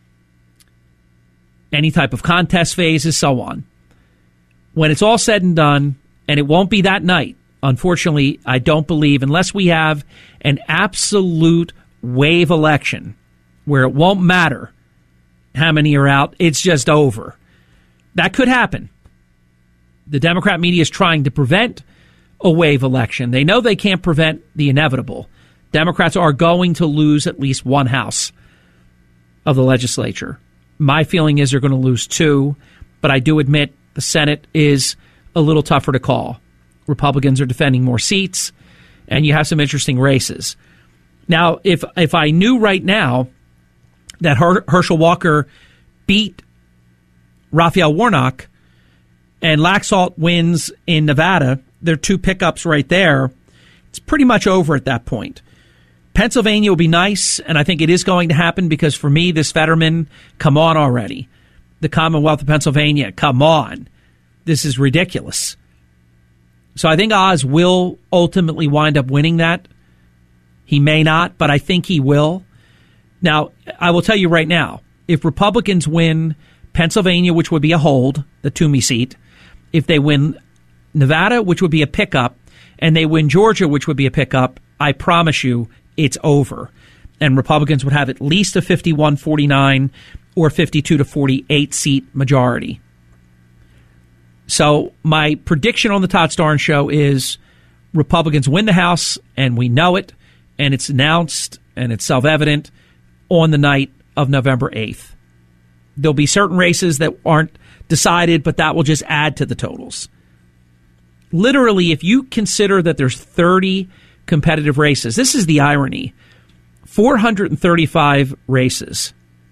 any type of contest phases, so on. When it's all said and done, and it won't be that night, unfortunately, I don't believe, unless we have an absolute wave election where it won't matter how many are out, it's just over. That could happen. The Democrat media is trying to prevent a wave election. They know they can't prevent the inevitable. Democrats are going to lose at least one house of the legislature. My feeling is they're going to lose two, but I do admit the Senate is a little tougher to call. Republicans are defending more seats, and you have some interesting races. Now, if if I knew right now that Her- Herschel Walker beat Raphael Warnock and Laxalt wins in Nevada, they're two pickups right there. It's pretty much over at that point. Pennsylvania will be nice, and I think it is going to happen because for me, this Fetterman, come on already. The Commonwealth of Pennsylvania, come on. This is ridiculous. So I think Oz will ultimately wind up winning that. He may not, but I think he will. Now, I will tell you right now, if Republicans win Pennsylvania, which would be a hold, the Toomey seat, if they win Nevada, which would be a pickup, and they win Georgia, which would be a pickup, I promise you it's over. And Republicans would have at least a fifty-one forty-nine or fifty-two to forty-eight seat majority. So my prediction on the Todd Starnes Show is Republicans win the House, and we know it, and it's announced, and it's self-evident on the night of November eighth. There'll be certain races that aren't decided, but that will just add to the totals. Literally, if you consider that there's thirty competitive races, this is the irony. four hundred thirty-five races,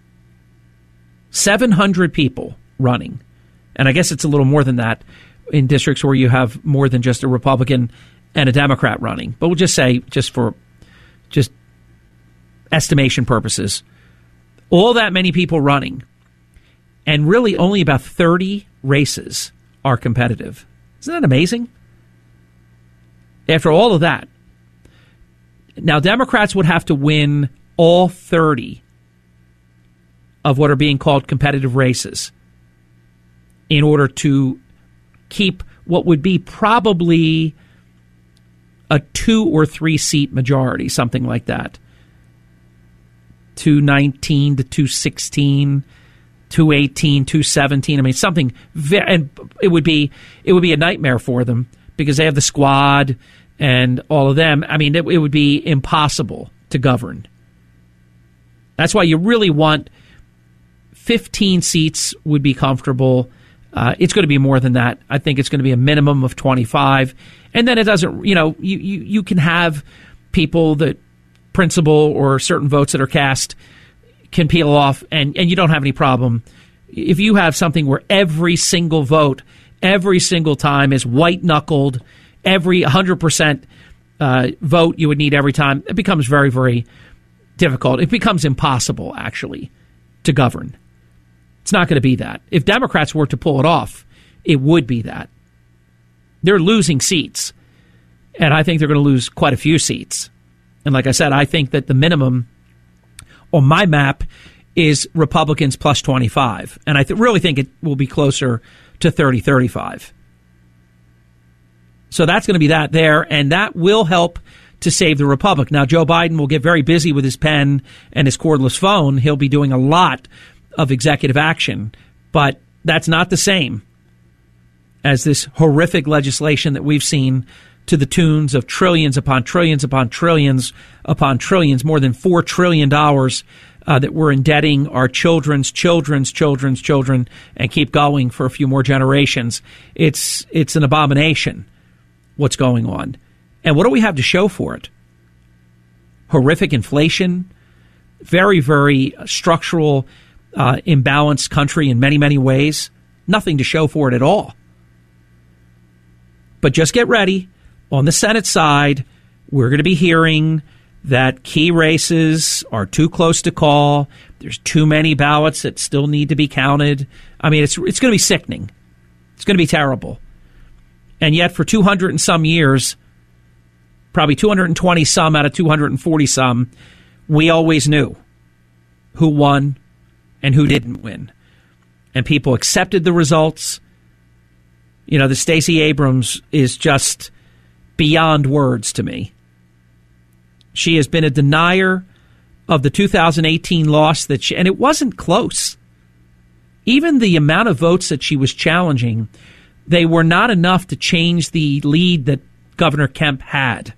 seven hundred people running. And I guess it's a little more than that in districts where you have more than just a Republican and a Democrat running. But we'll just say, just for just estimation purposes, all that many people running, and really only about thirty races are competitive. Isn't that amazing? After all of that. Now, Democrats would have to win all thirty of what are being called competitive races in order to keep what would be probably a two or three seat majority, something like that. two nineteen to two sixteen, two eighteen, two seventeen. I mean, something, very, and it would be it would be a nightmare for them because they have the squad and all of them. I mean, it, it would be impossible to govern. That's why you really want fifteen seats would be comfortable. Uh, it's going to be more than that. I think it's going to be a minimum of twenty-five. And then it doesn't, you know, you, you, you can have people that principal or certain votes that are cast can peel off, and, and you don't have any problem. If you have something where every single vote, every single time is white-knuckled, every one hundred percent uh, vote you would need every time, it becomes very, very difficult. It becomes impossible, actually, to govern. It's not going to be that. If Democrats were to pull it off, it would be that. They're losing seats, and I think they're going to lose quite a few seats. And like I said, I think that the minimum on my map is Republicans plus twenty-five. And I th- really think it will be closer to thirty thirty-five. So that's going to be that there, and that will help to save the Republic. Now, Joe Biden will get very busy with his pen and his cordless phone. He'll be doing a lot of executive action, but that's not the same as this horrific legislation that we've seen to the tunes of trillions upon trillions upon trillions upon trillions, more than four trillion dollars uh, that we're indebting our children's children's children's children and keep going for a few more generations. It's it's an abomination what's going on. And what do we have to show for it? Horrific inflation, very, very structural, uh, imbalanced country in many, many ways. Nothing to show for it at all. But just get ready. On the Senate side, we're going to be hearing that key races are too close to call. There's too many ballots that still need to be counted. I mean, it's it's going to be sickening. It's going to be terrible. And yet for two hundred and some years, probably two hundred twenty some out of two hundred forty some, we always knew who won and who didn't win. And people accepted the results. You know, the Stacey Abrams is just beyond words to me. She has been a denier of the two thousand eighteen loss that she, and it wasn't close. Even the amount of votes that she was challenging, they were not enough to change the lead that Governor Kemp had.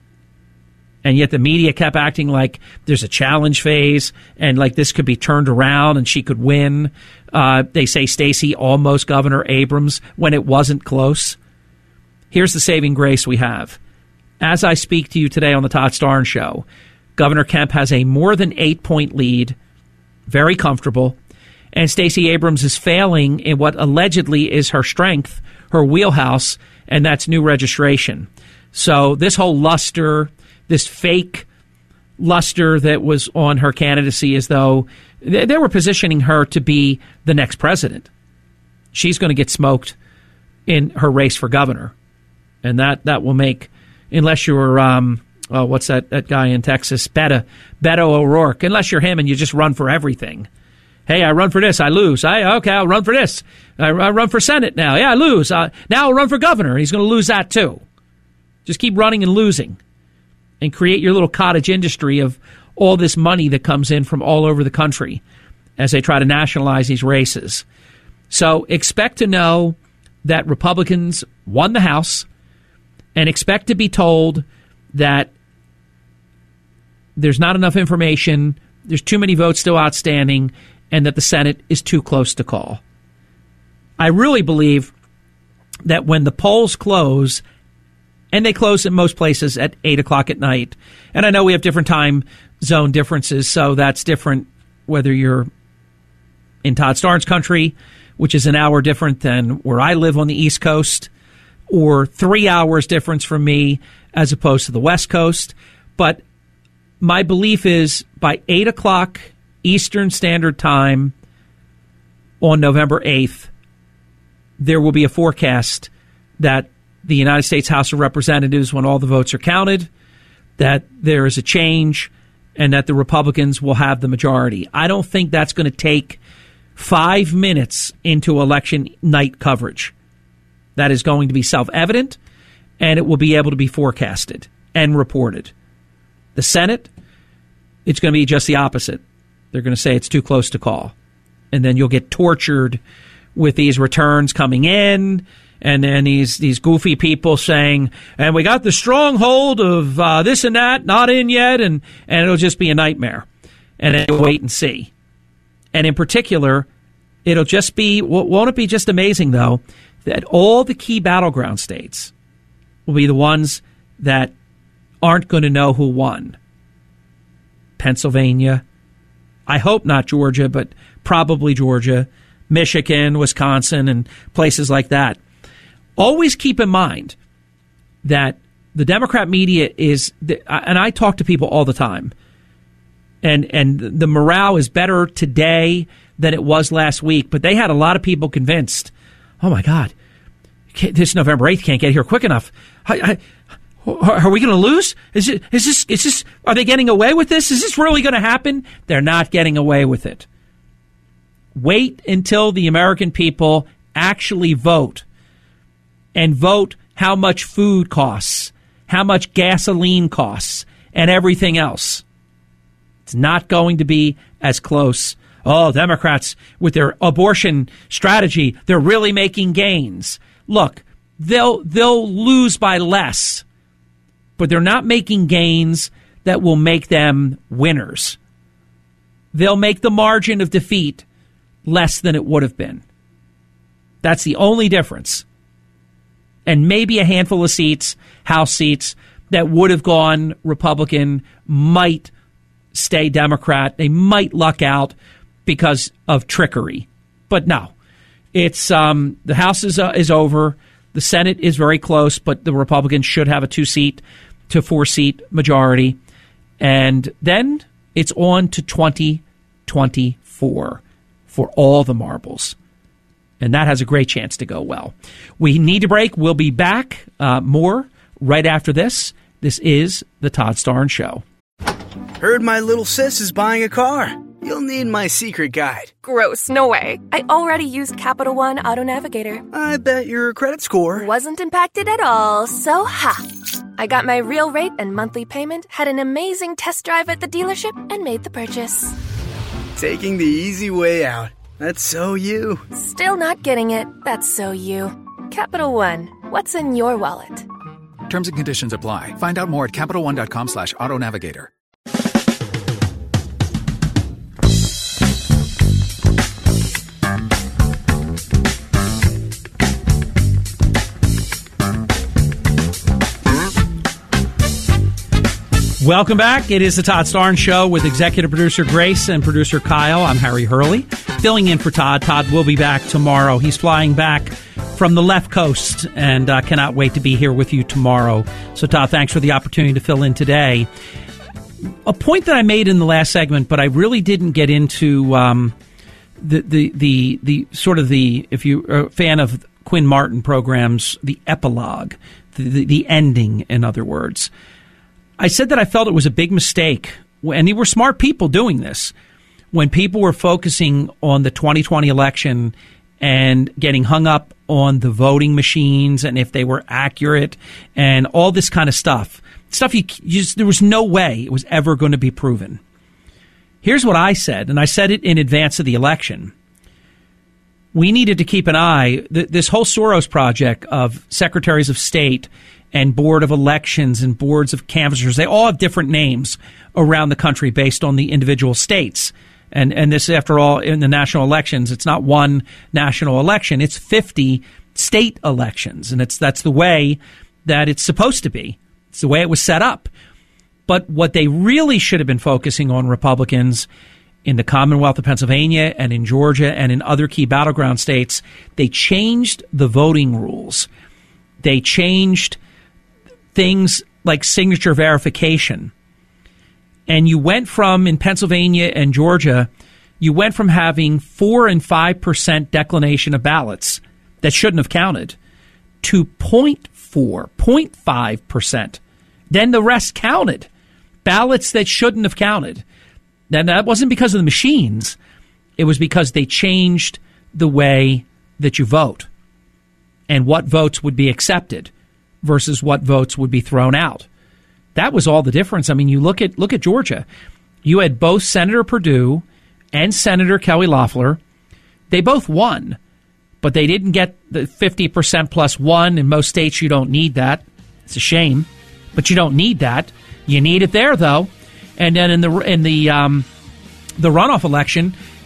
And yet the media kept acting like there's a challenge phase and like this could be turned around and she could win. Uh, they say Stacey almost Governor Abrams when it wasn't close. Here's the saving grace we have. As I speak to you today on the Todd Starnes Show, Governor Kemp has a more than eight-point lead, very comfortable, and Stacey Abrams is failing in what allegedly is her strength, her wheelhouse, and that's new registration. So this whole luster, this fake luster that was on her candidacy as though they were positioning her to be the next president. She's going to get smoked in her race for governor. And that, that will make, unless you're, um, oh, what's that, that guy in Texas, Beto, Beto O'Rourke, unless you're him and you just run for everything. Hey, I run for this, I lose. I Okay, I'll run for this. I, I run for Senate now. Yeah, I lose. Uh, now I'll run for governor. He's going to lose that too. Just keep running and losing and create your little cottage industry of all this money that comes in from all over the country as they try to nationalize these races. So expect to know that Republicans won the House, and expect to be told that there's not enough information, there's too many votes still outstanding, and that the Senate is too close to call. I really believe that when the polls close, and they close in most places at eight o'clock at night, and I know we have different time zone differences, so that's different whether you're in Todd Starnes country, which is an hour different than where I live on the East Coast, or three hours difference from me as opposed to the West Coast. But my belief is by eight o'clock Eastern Standard Time on November eighth, there will be a forecast that the United States House of Representatives, when all the votes are counted, that there is a change and that the Republicans will have the majority. I don't think that's going to take five minutes into election night coverage. That is going to be self-evident, and it will be able to be forecasted and reported. The Senate, it's going to be just the opposite. They're going to say it's too close to call. And then you'll get tortured with these returns coming in, and then these, these goofy people saying, and we got the stronghold of uh, this and that, not in yet, and, and it'll just be a nightmare. And then you'll wait and see. And in particular, It'll just be, won't it be just amazing, though, that all the key battleground states will be the ones that aren't going to know who won. Pennsylvania, I hope not Georgia, but probably Georgia, Michigan, Wisconsin, and places like that. Always keep in mind that the Democrat media is, and I talk to people all the time, and and the morale is better today than it was last week, but they had a lot of people convinced, oh my God, this November eighth can't get here quick enough. I, I, are we going to lose? Is it? Is this? Is this? Are they getting away with this? Is this really going to happen? They're not getting away with it. Wait until the American people actually vote, and vote how much food costs, how much gasoline costs, and everything else. It's not going to be as close. Oh, Democrats, with their abortion strategy, they're really making gains. Look, they'll they'll lose by less, but they're not making gains that will make them winners. They'll make the margin of defeat less than it would have been. That's the only difference. And maybe a handful of seats, House seats, that would have gone Republican might stay Democrat. They might luck out because of trickery. But no, it's um, the House is uh, is over. The Senate is very close, but the Republicans should have a two-seat to four-seat majority. And then it's on to twenty twenty-four for all the marbles. And that has a great chance to go well. We need to break. We'll be back uh, more right after this. This is the Todd Starnes Show. Heard my little sis is buying a car. You'll need my secret guide. Gross, no way. I already used Capital One Auto Navigator. I bet your credit score wasn't impacted at all, so ha. I got my real rate and monthly payment, had an amazing test drive at the dealership, and made the purchase. Taking the easy way out. That's so you. Still not getting it. That's so you. Capital One, what's in your wallet? Terms and conditions apply. Find out more at CapitalOne.com slash Auto Navigator. Welcome back. It is the Todd Starnes Show with executive producer Grace and producer Kyle. I'm Harry Hurley, filling in for Todd. Todd will be back tomorrow. He's flying back from the left coast and uh, cannot wait to be here with you tomorrow. So, Todd, thanks for the opportunity to fill in today. A point that I made in the last segment, but I really didn't get into um, the, the, the, the sort of the, if you're a fan of Quinn Martin programs, the epilogue, the, the, the ending, in other words. I said that I felt it was a big mistake, and there were smart people doing this, when people were focusing on the twenty twenty election and getting hung up on the voting machines and if they were accurate and all this kind of stuff. Stuff you, you just, there was no way it was ever going to be proven. Here's what I said, and I said it in advance of the election. We needed to keep an eye, th- this whole Soros project of secretaries of state and board of elections and boards of canvassers, they all have different names around the country based on the individual states. And and this, after all, in the national elections, it's not one national election. It's fifty state elections. And it's that's the way that it's supposed to be. It's the way it was set up. But what they really should have been focusing on, Republicans, in the Commonwealth of Pennsylvania and in Georgia and in other key battleground states, they changed the voting rules. They changed things like signature verification. And you went from, in Pennsylvania and Georgia, you went from having four and five percent declination of ballots that shouldn't have counted to zero point four, zero point five percent. Then the rest counted. Ballots that shouldn't have counted. And that wasn't because of the machines. It was because they changed the way that you vote and what votes would be accepted versus what votes would be thrown out. That was all the difference. I mean, you look at look at Georgia. You had both Senator Perdue and Senator Kelly Loeffler. They both won, but they didn't get the fifty percent plus one. In most states, you don't need that. It's a shame, but you don't need that. You need it there, though. And then in the in the um, the runoff election,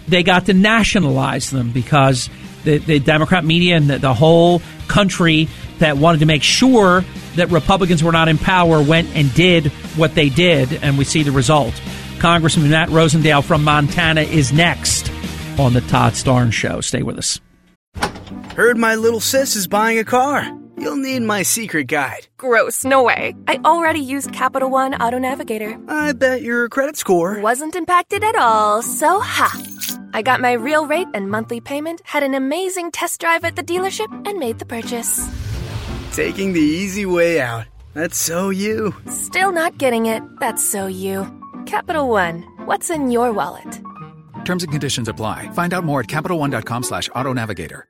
they got to nationalize them because the, the Democrat media and the, the whole country that wanted to make sure that Republicans were not in power went and did what they did, and we see the result. Congressman Matt Rosendale from Montana is next on the Todd Starnes Show. Stay with us. Heard my little sis is buying a car. You'll need my secret guide. Gross, no way. I already used Capital One Auto Navigator. I bet your credit score Wasn't impacted at all, so ha. I got my real rate and monthly payment, had an amazing test drive at the dealership, and made the purchase. taking the easy way out. That's so you. Still not getting it. That's so you. Capital One, what's in your wallet? Terms and conditions apply. Find out more at CapitalOne.com slash auto navigator.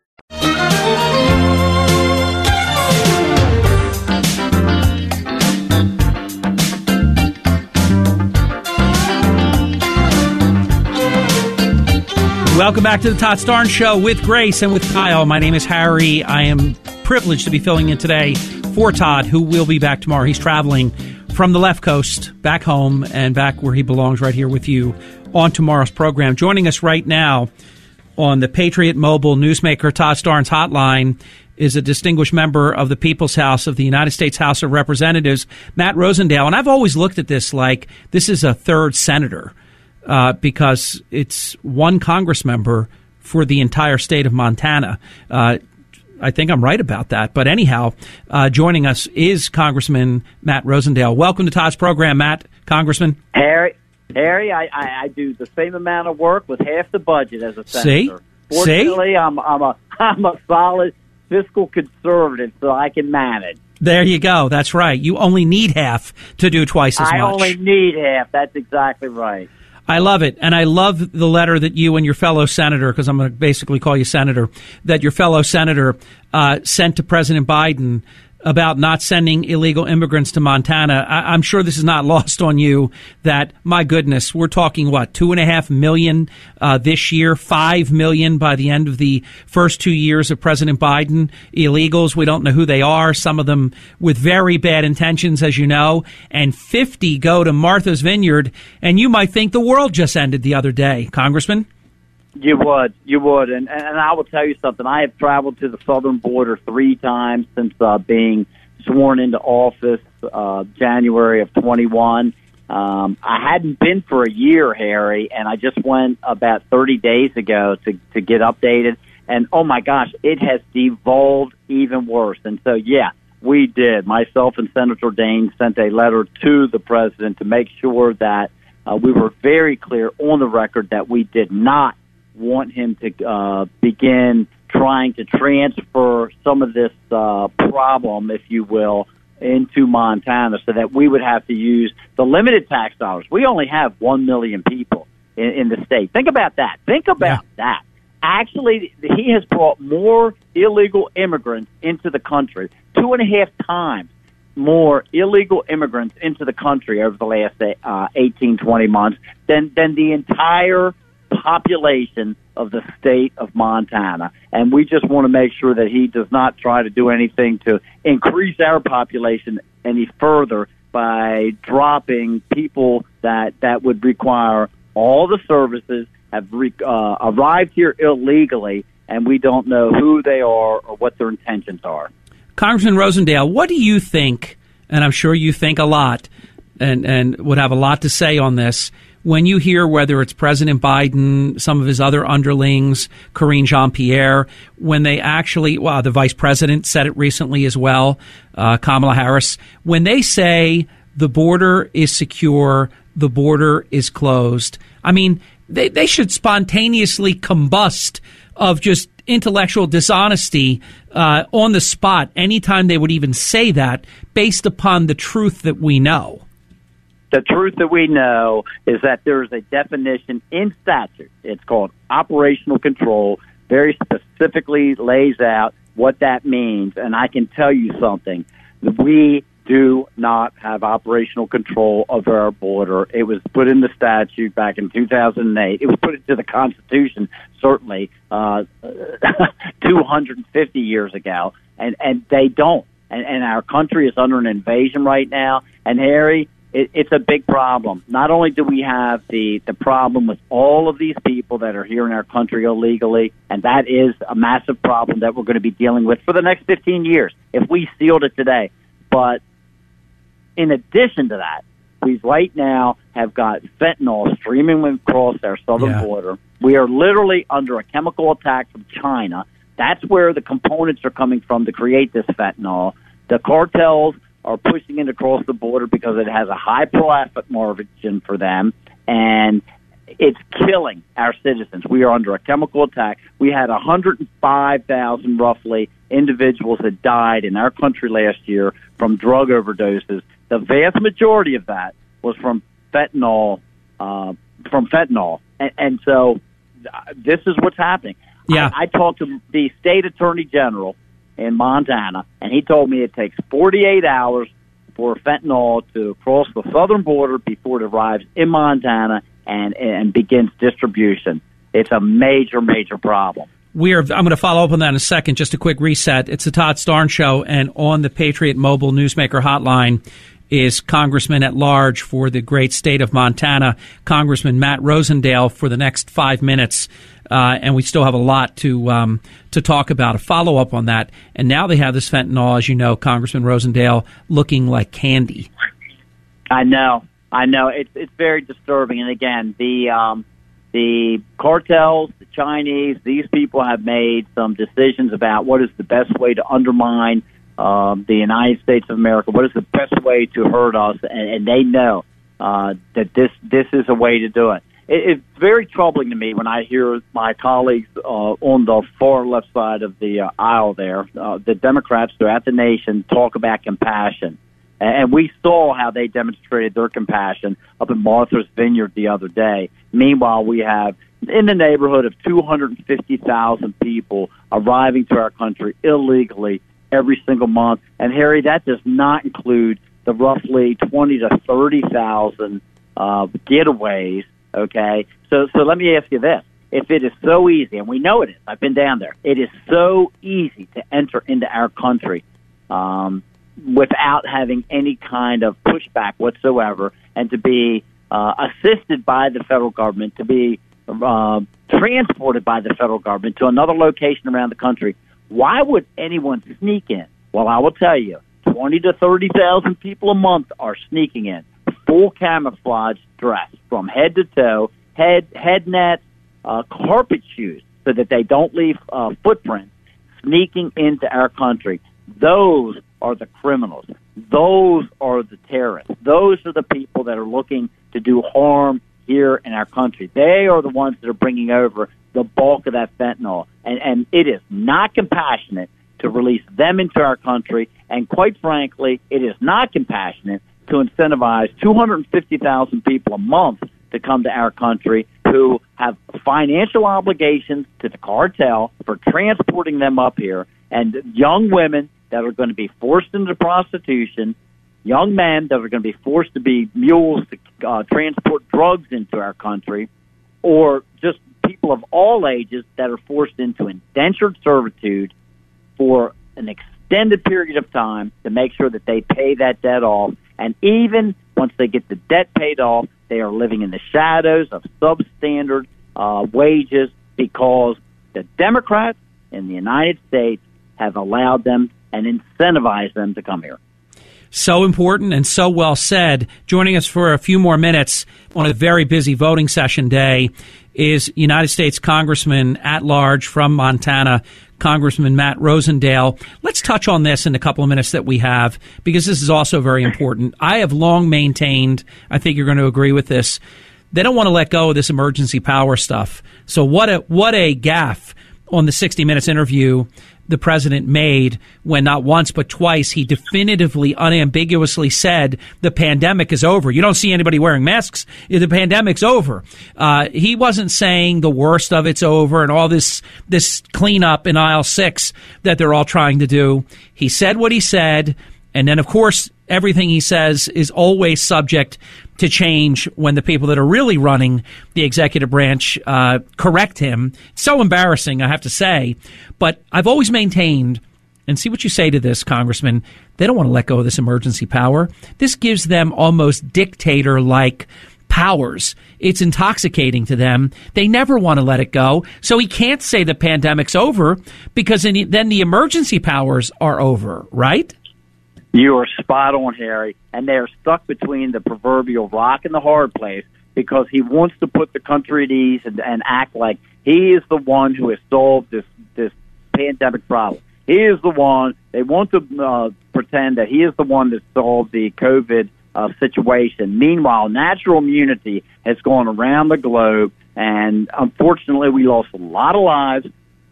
Welcome back to the Todd Starnes Show with Grace and with Kyle. My name is Harry. I am privileged to be filling in today for Todd, who will be back tomorrow. He's traveling from the left coast back home and back where he belongs, right here with you on tomorrow's program. Joining us right now on the Patriot Mobile Newsmaker Todd Starnes hotline is a distinguished member of the People's House of the United States House of Representatives, Matt Rosendale. And I've always looked at this like this is a third senator. Uh, because it's one Congress member for the entire state of Montana. Uh, I think I'm right about that. But anyhow, uh, joining us is Congressman Matt Rosendale. Welcome to Todd's program, Matt, Congressman. Harry, Harry, I, I, I do the same amount of work with half the budget as a See? senator. Fortunately, See? I'm, I'm, a, I'm a solid fiscal conservative, so I can manage. There you go. That's right. You only need half to do twice as I much. only need half. That's exactly right. I love it, and I love the letter that you and your fellow senator, because I'm going to basically call you senator, that your fellow senator uh, sent to President Biden about not sending illegal immigrants to Montana. I- I'm sure this is not lost on you that, my goodness, we're talking, what, two and a half million uh, this year, five million by the end of the first two years of President Biden. Illegals, we don't know who they are, some of them with very bad intentions, as you know, and fifty go to Martha's Vineyard, and you might think the world just ended the other day. Congressman? You would, you would, and and I will tell you something. I have traveled to the southern border three times since uh, being sworn into office, uh, January of twenty-one. Um, I hadn't been for a year, Harry, and I just went about thirty days ago to to get updated. And oh my gosh, it has devolved even worse. And so, yeah, we did. Myself and Senator Daines sent a letter to the president to make sure that uh, we were very clear on the record that we did not want him to uh, begin trying to transfer some of this uh, problem, if you will, into Montana so that we would have to use the limited tax dollars. We only have one million people in, in the state. Think about that. Think about yeah. that. Actually, he has brought more illegal immigrants into the country, two and a half times more illegal immigrants into the country over the last uh, eighteen, twenty months than, than the entire population of the state of Montana. And we just want to make sure that he does not try to do anything to increase our population any further by dropping people that, that would require all the services, have re, uh, arrived here illegally, and we don't know who they are or what their intentions are. Congressman Rosendale, what do you think, and I'm sure you think a lot and, and would have a lot to say on this, when you hear whether it's President Biden, some of his other underlings, Karine Jean-Pierre, when they actually, well, the vice president said it recently as well, uh, Kamala Harris, when they say the border is secure, the border is closed, I mean, they, they should spontaneously combust of just intellectual dishonesty uh, on the spot anytime they would even say that based upon the truth that we know. The truth that we know is that there's a definition in statute. It's called operational control, very specifically lays out what that means. And I can tell you something. We do not have operational control of our border. It was put in the statute back in two thousand eight. It was put into the Constitution, certainly, uh, two hundred fifty years ago. And, and they don't. And, and our country is under an invasion right now. And, Harry, it, it's a big problem. Not only do we have the, the problem with all of these people that are here in our country illegally, and that is a massive problem that we're going to be dealing with for the next fifteen years if we sealed it today. But in addition to that, we right now have got fentanyl streaming across our southern yeah. border. We are literally under a chemical attack from China. That's where the components are coming from to create this fentanyl. The cartels are pushing it across the border because it has a high profit margin for them, and it's killing our citizens. We are under a chemical attack. We had one hundred five thousand, roughly, individuals that died in our country last year from drug overdoses. The vast majority of that was from fentanyl, uh, from fentanyl. And, and so uh, this is what's happening. Yeah. I, I talked to the state attorney general in Montana, and he told me it takes forty-eight hours for fentanyl to cross the southern border before it arrives in Montana and, and begins distribution. It's a major, major problem. We are. I'm going to follow up on that in a second. Just a quick reset. It's the Todd Starnes Show, and on the Patriot Mobile Newsmaker Hotline is Congressman at Large for the great state of Montana, Congressman Matt Rosendale, for the next five minutes. Uh, and we still have a lot to um, to talk about, a follow-up on that. And now they have this fentanyl, as you know, Congressman Rosendale, looking like candy. I know. I know. It's it's very disturbing. And, again, the um, the cartels, the Chinese, these people have made some decisions about what is the best way to undermine um, the United States of America, what is the best way to hurt us, and, and they know uh, that this this is a way to do it. It's very troubling to me when I hear my colleagues uh, on the far left side of the uh, aisle there, uh, the Democrats throughout the nation, talk about compassion. And we saw how they demonstrated their compassion up in Martha's Vineyard the other day. Meanwhile, we have in the neighborhood of two hundred fifty thousand people arriving to our country illegally every single month. And, Harry, that does not include the roughly twenty to thirty thousand uh, getaways. Okay, so so let me ask you this. If it is so easy, and we know it is, I've been down there, it is so easy to enter into our country um, without having any kind of pushback whatsoever, and to be uh, assisted by the federal government, to be uh, transported by the federal government to another location around the country, why would anyone sneak in? Well, I will tell you, twenty to thirty thousand people a month are sneaking in. Full camouflage dress from head to toe, head head nets, uh, carpet shoes, so that they don't leave uh, footprints, sneaking into our country. Those are the criminals. Those are the terrorists. Those are the people that are looking to do harm here in our country. They are the ones that are bringing over the bulk of that fentanyl. And, and it is not compassionate to release them into our country. And quite frankly, it is not compassionate to incentivize two hundred fifty thousand people a month to come to our country who have financial obligations to the cartel for transporting them up here, and young women that are going to be forced into prostitution, young men that are going to be forced to be mules to uh, transport drugs into our country, or just people of all ages that are forced into indentured servitude for an extended period of time to make sure that they pay that debt off. And even once they get the debt paid off, they are living in the shadows of substandard uh, wages because the Democrats in the United States have allowed them and incentivized them to come here. So important and so well said. Joining us for a few more minutes on a very busy voting session day is United States Congressman at Large from Montana, Congressman Matt Rosendale. Let's touch on this in a couple of minutes that we have, because this is also very important. I have long maintained, I think you're going to agree with this, they don't want to let go of this emergency power stuff. So what a what a gaffe on the sixty minutes interview the president made when not once but twice he definitively, unambiguously said the pandemic is over. You don't see anybody wearing masks. The pandemic's over. Uh, he wasn't saying the worst of it's over and all this this cleanup in aisle six that they're all trying to do. He said what he said, and then, of course, everything he says is always subject to change when the people that are really running the executive branch uh, correct him. It's so embarrassing, I have to say. But I've always maintained and see what you say to this, Congressman. They don't want to let go of this emergency power. This gives them almost dictator-like powers. It's intoxicating to them. They never want to let it go. So he can't say the pandemic's over because then the emergency powers are over, right? You are spot on, Harry. And they're stuck between the proverbial rock and the hard place because he wants to put the country at ease and, and act like he is the one who has solved this, this pandemic problem. He is the one. They want to uh, pretend that he is the one that solved the COVID uh, situation. Meanwhile, natural immunity has gone around the globe, and unfortunately, we lost a lot of lives.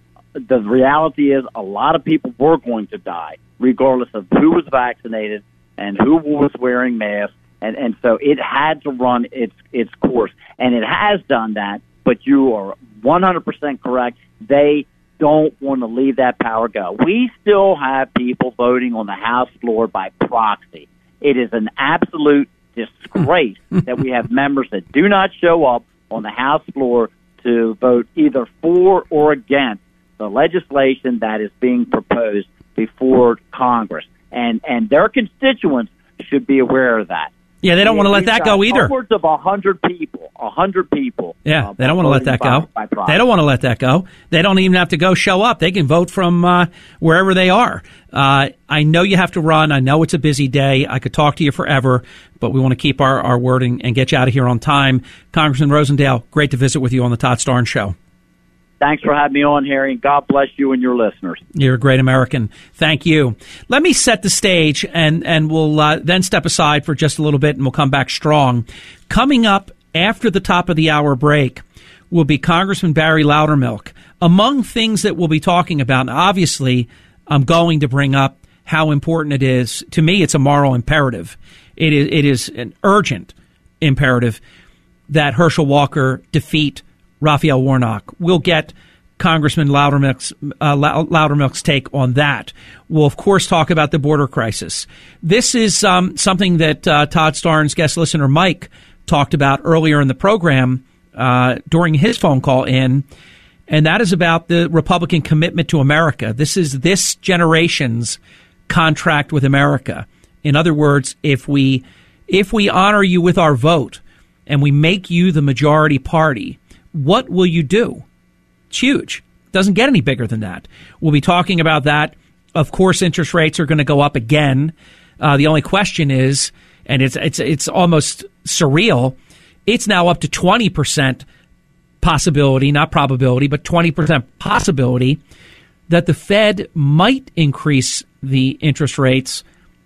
The reality is a lot of people were going to die, regardless of who was vaccinated and who was wearing masks. And, and so it had to run its its course, and it has done that. But you are one hundred percent correct. They don't want to leave that power go. We still have people voting on the House floor by proxy. It is an absolute disgrace that we have members that do not show up on the House floor to vote either for or against the legislation that is being proposed before Congress. And and their constituents should be aware of that. Yeah, they don't want to let that go either. Upwards of one hundred people, one hundred people. Yeah, uh, they don't want to let that go. By, by they don't want to let that go. They don't even have to go show up. They can vote from uh, wherever they are. Uh, I know you have to run. I know it's a busy day. I could talk to you forever, but we want to keep our, our word and, and get you out of here on time. Congressman Rosendale, great to visit with you on the Todd Starnes Show. Thanks for having me on, Harry, and God bless you and your listeners. You're a great American. Thank you. Let me set the stage, and, and we'll uh, then step aside for just a little bit, and we'll come back strong. Coming up after the top of the hour break will be Congressman Barry Loudermilk. Among things that we'll be talking about, and obviously I'm going to bring up how important it is. To me, it's a moral imperative. It is, it is an urgent imperative that Herschel Walker defeat Raphael Warnock. We'll get Congressman Loudermilk's, uh, Loudermilk's take on that. We'll, of course, talk about the border crisis. This is um, something that uh, Todd Starnes' guest listener Mike talked about earlier in the program uh, during his phone call in, and that is about the Republican commitment to America. This is this generation's contract with America. In other words, if we if we honor you with our vote and we make you the majority party, what will you do? It's huge. Doesn't get any bigger than that. We'll be talking about that. Of course, interest rates are going to go up again. Uh, the only question is, and it's it's it's almost surreal, it's now up to twenty percent possibility, not probability, but twenty percent possibility that the Fed might increase the interest rates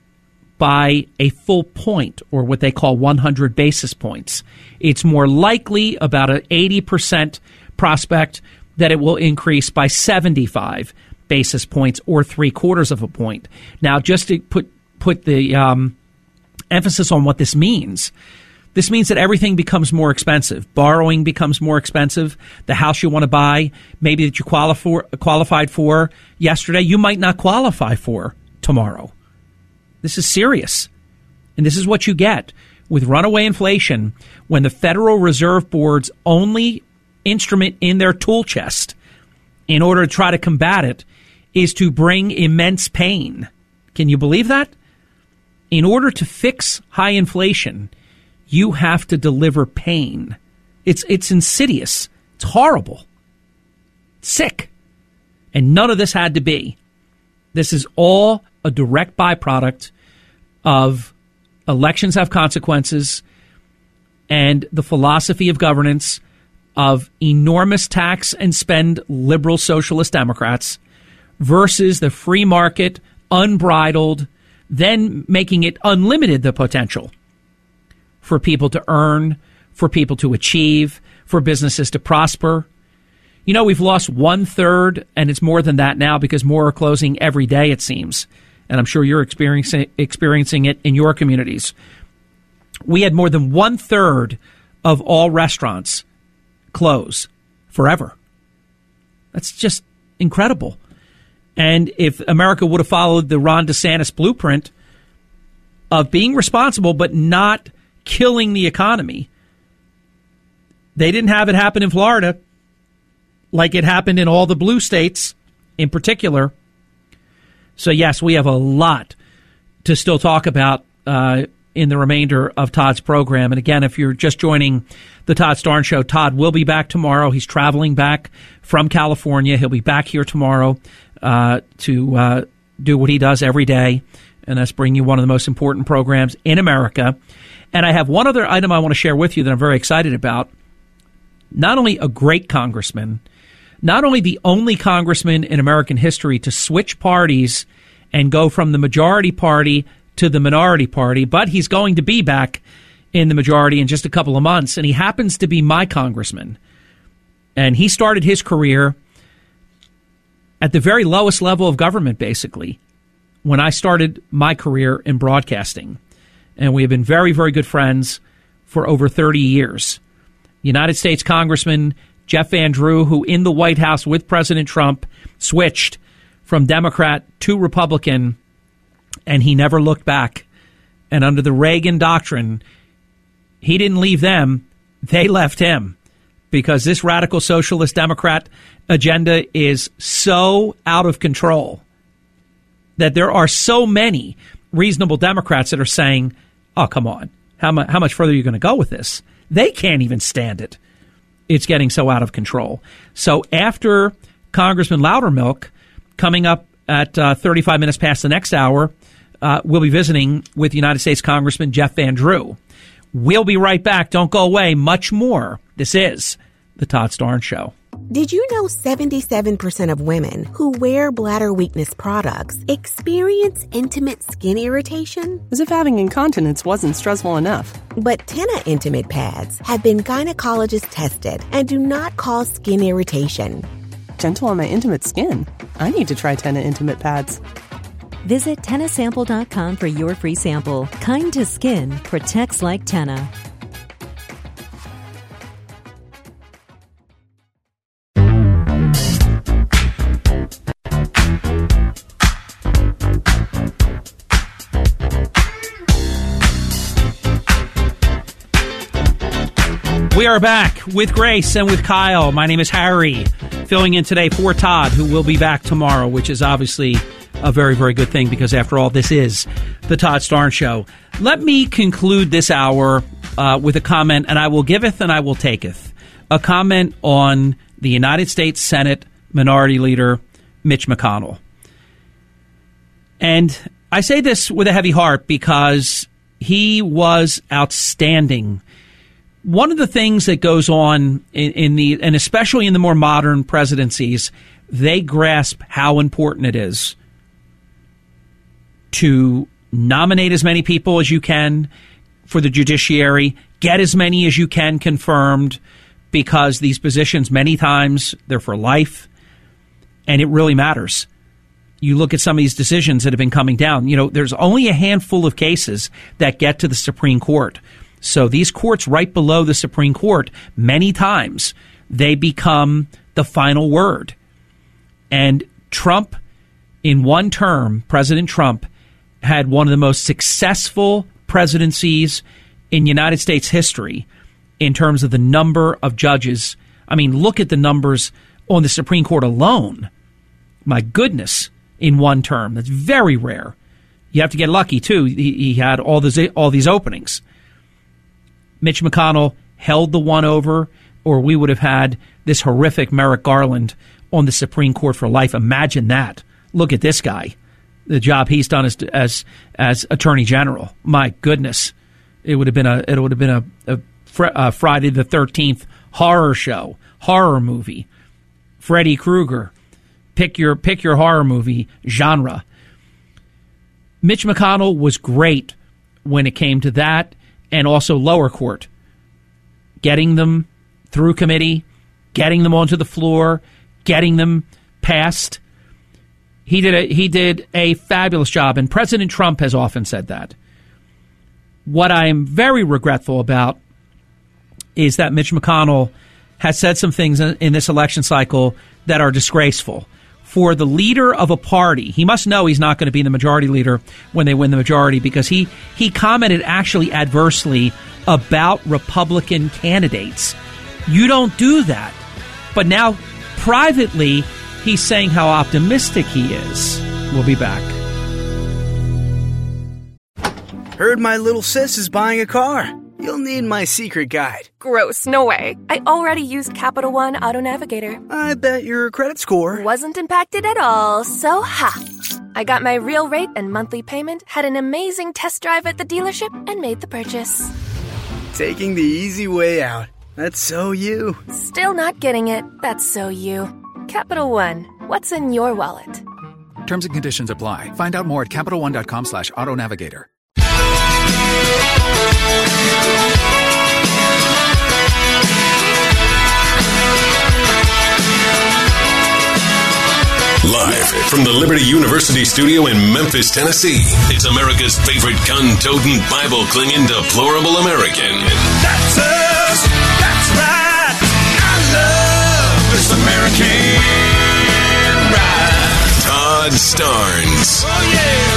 by a full point, or what they call one hundred basis points. It's more likely, about an eighty percent prospect, that it will increase by seventy-five basis points, or three quarters of a point. Now, just to put put the um, emphasis on what this means, this means that everything becomes more expensive. Borrowing becomes more expensive. The house you want to buy, maybe that you qualify, qualified for yesterday, you might not qualify for tomorrow. This is serious. And this is what you get with runaway inflation when the Federal Reserve Board's only instrument in their tool chest in order to try to combat it is to bring immense pain. Can you believe that? In order to fix high inflation, you have to deliver pain. It's it's insidious. It's horrible. Sick. And none of this had to be. This is all a direct byproduct of elections have consequences and the philosophy of governance of enormous tax and spend liberal socialist Democrats versus the free market, unbridled, then making it unlimited, the potential for people to earn, for people to achieve, for businesses to prosper. You know, we've lost one third, and it's more than that now because more are closing every day, it seems. And I'm sure you're experiencing experiencing it in your communities. We had more than one third of all restaurants close forever. That's just incredible. And if America would have followed the Ron DeSantis blueprint of being responsible but not killing the economy, they didn't have it happen in Florida like it happened in all the blue states in particular. So, yes, we have a lot to still talk about uh, in the remainder of Todd's program. And again, if you're just joining the Todd Starnes Show, Todd will be back tomorrow. He's traveling back from California. He'll be back here tomorrow uh, to uh, do what he does every day, and that's bring you one of the most important programs in America. And I have one other item I want to share with you that I'm very excited about. Not only a great congressman, not only the only congressman in American history to switch parties and go from the majority party to the minority party, but he's going to be back in the majority in just a couple of months, and he happens to be my congressman. And he started his career at the very lowest level of government, basically, when I started my career in broadcasting. And we have been very, very good friends for over thirty years. United States Congressman Jeff Van Drew, who in the White House with President Trump switched from Democrat to Republican, and he never looked back. And under the Reagan doctrine, he didn't leave them, they left him, because this radical socialist Democrat agenda is so out of control that there are so many reasonable Democrats that are saying, oh, come on, how, mu- how much further are you going to go with this? They can't even stand it. It's getting so out of control. So after Congressman Loudermilk, coming up at uh, thirty-five minutes past the next hour, uh, we'll be visiting with United States Congressman Jeff Van Drew. We'll be right back. Don't go away. Much more. This is The Todd Starnes Show. Did you know seventy-seven percent of women who wear bladder weakness products experience intimate skin irritation? As if having incontinence wasn't stressful enough. But Tena Intimate Pads have been gynecologist tested and do not cause skin irritation. Gentle on my intimate skin. I need to try Tena Intimate Pads. Visit Tena Sample dot com for your free sample. Kind to skin, protects like Tena. We are back with Grace and with Kyle. My name is Harry, filling in today for Todd, who will be back tomorrow, which is obviously a very, very good thing because, after all, this is the Todd Starnes Show. Let me conclude this hour uh, with a comment, and I will giveth and I will taketh. A comment on the United States Senate Minority Leader, Mitch McConnell. And I say this with a heavy heart because he was outstanding. One of the things that goes on in, in the, and especially in the more modern presidencies, they grasp how important it is to nominate as many people as you can for the judiciary, get as many as you can confirmed, because these positions, many times, they're for life, and it really matters. You look at some of these decisions that have been coming down. You know, there's only a handful of cases that get to the Supreme Court. So these courts right below the Supreme Court, many times, they become the final word. And Trump, in one term, President Trump, had one of the most successful presidencies in United States history in terms of the number of judges. I mean, look at the numbers on the Supreme Court alone. My goodness, in one term. That's very rare. You have to get lucky, too. He, he had all, this, all these openings. Mitch McConnell held the one over, or we would have had this horrific Merrick Garland on the Supreme Court for life. Imagine that. Look at this guy, the job he's done as as as Attorney General. My goodness, it would have been a it would have been a, a, a Friday the thirteenth horror show, horror movie. Freddy Krueger, pick your pick your horror movie genre. Mitch McConnell was great when it came to that. And also lower court, getting them through committee, getting them onto the floor, getting them passed. He did a, he did a fabulous job, and President Trump has often said that. What I am very regretful about is that Mitch McConnell has said some things in, in this election cycle that are disgraceful. For the leader of a party, he must know he's not going to be the majority leader when they win the majority, because he, he commented actually adversely about Republican candidates. You don't do that. But now, privately, he's saying how optimistic he is. We'll be back. Heard my little sis is buying a car. You'll need my secret guide. Gross, no way. I already used Capital One Auto Navigator. I bet your credit score wasn't impacted at all, so ha. I got my real rate and monthly payment, had an amazing test drive at the dealership, and made the purchase. Taking the easy way out. That's so you. Still not getting it. That's so you. Capital One, what's in your wallet? Terms and conditions apply. Find out more at CapitalOne.com slash auto navigator. Live from the Liberty University studio in Memphis, Tennessee, it's America's favorite gun-toting, Bible-clinging, deplorable American. That's us. That's right. I love this American ride. Todd Starnes. Oh,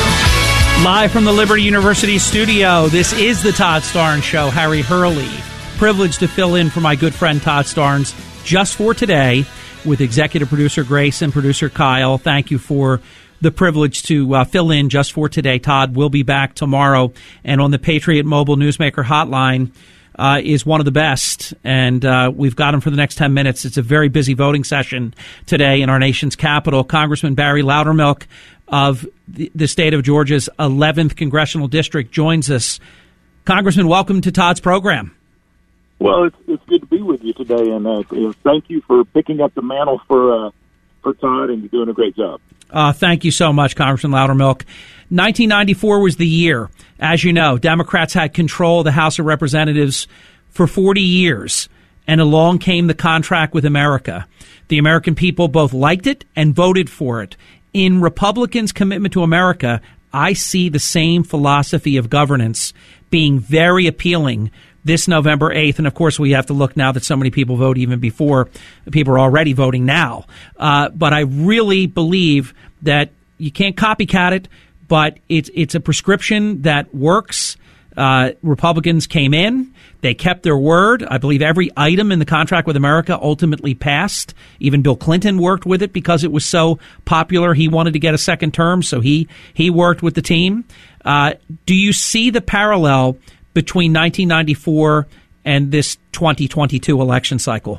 yeah. Live from the Liberty University studio, this is the Todd Starnes Show. Harry Hurley, privileged to fill in for my good friend Todd Starnes just for today with executive producer Grace and producer Kyle. Thank you for the privilege to uh, fill in just for today. Todd will be back tomorrow, and on the Patriot Mobile Newsmaker hotline uh, is one of the best, and uh, we've got him for the next ten minutes. It's a very busy voting session today in our nation's capital. Congressman Barry Loudermilk of the, the state of Georgia's eleventh Congressional District joins us. Congressman, welcome to Todd's program. Well, it's it's good to be with you today, and uh, thank you for picking up the mantle for uh, for Todd, and you're doing a great job. Uh, thank you so much, Congressman Loudermilk. nineteen ninety-four was the year. As you know, Democrats had control of the House of Representatives for forty years, and along came the contract with America. The American people both liked it and voted for it. In Republicans' commitment to America, I see the same philosophy of governance being very appealing this November eighth. And, of course, we have to look now that so many people vote even before people are already voting now. Uh, but I really believe that you can't copycat it, but it's, it's a prescription that works. Uh, Republicans came in. They kept their word. I believe every item in the contract with America ultimately passed. Even Bill Clinton worked with it because it was so popular. He wanted to get a second term, so he, he worked with the team. Uh, do you see the parallel between nineteen ninety-four and this twenty twenty-two election cycle?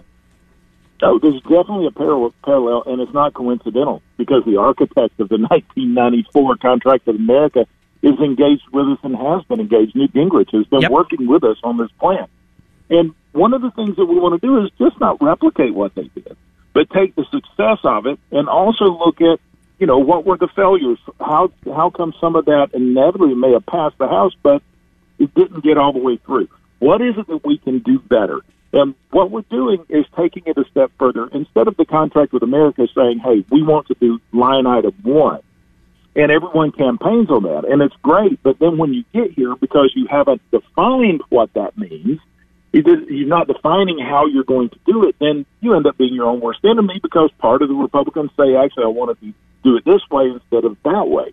Oh, there's definitely a parallel, parallel, and it's not coincidental, because the architect of the nineteen ninety-four contract with America is engaged with us and has been engaged. Newt Gingrich has been yep. working with us on this plan. And one of the things that we want to do is just not replicate what they did, but take the success of it and also look at, you know, what were the failures? How how come some of that inevitably may have passed the House, but it didn't get all the way through? What is it that we can do better? And what we're doing is taking it a step further. Instead of the contract with America saying, hey, we want to do line item one, and everyone campaigns on that, and it's great, but then when you get here, because you haven't defined what that means, you're not defining how you're going to do it, then you end up being your own worst enemy, because part of the Republicans say, actually, I want to do it this way instead of that way.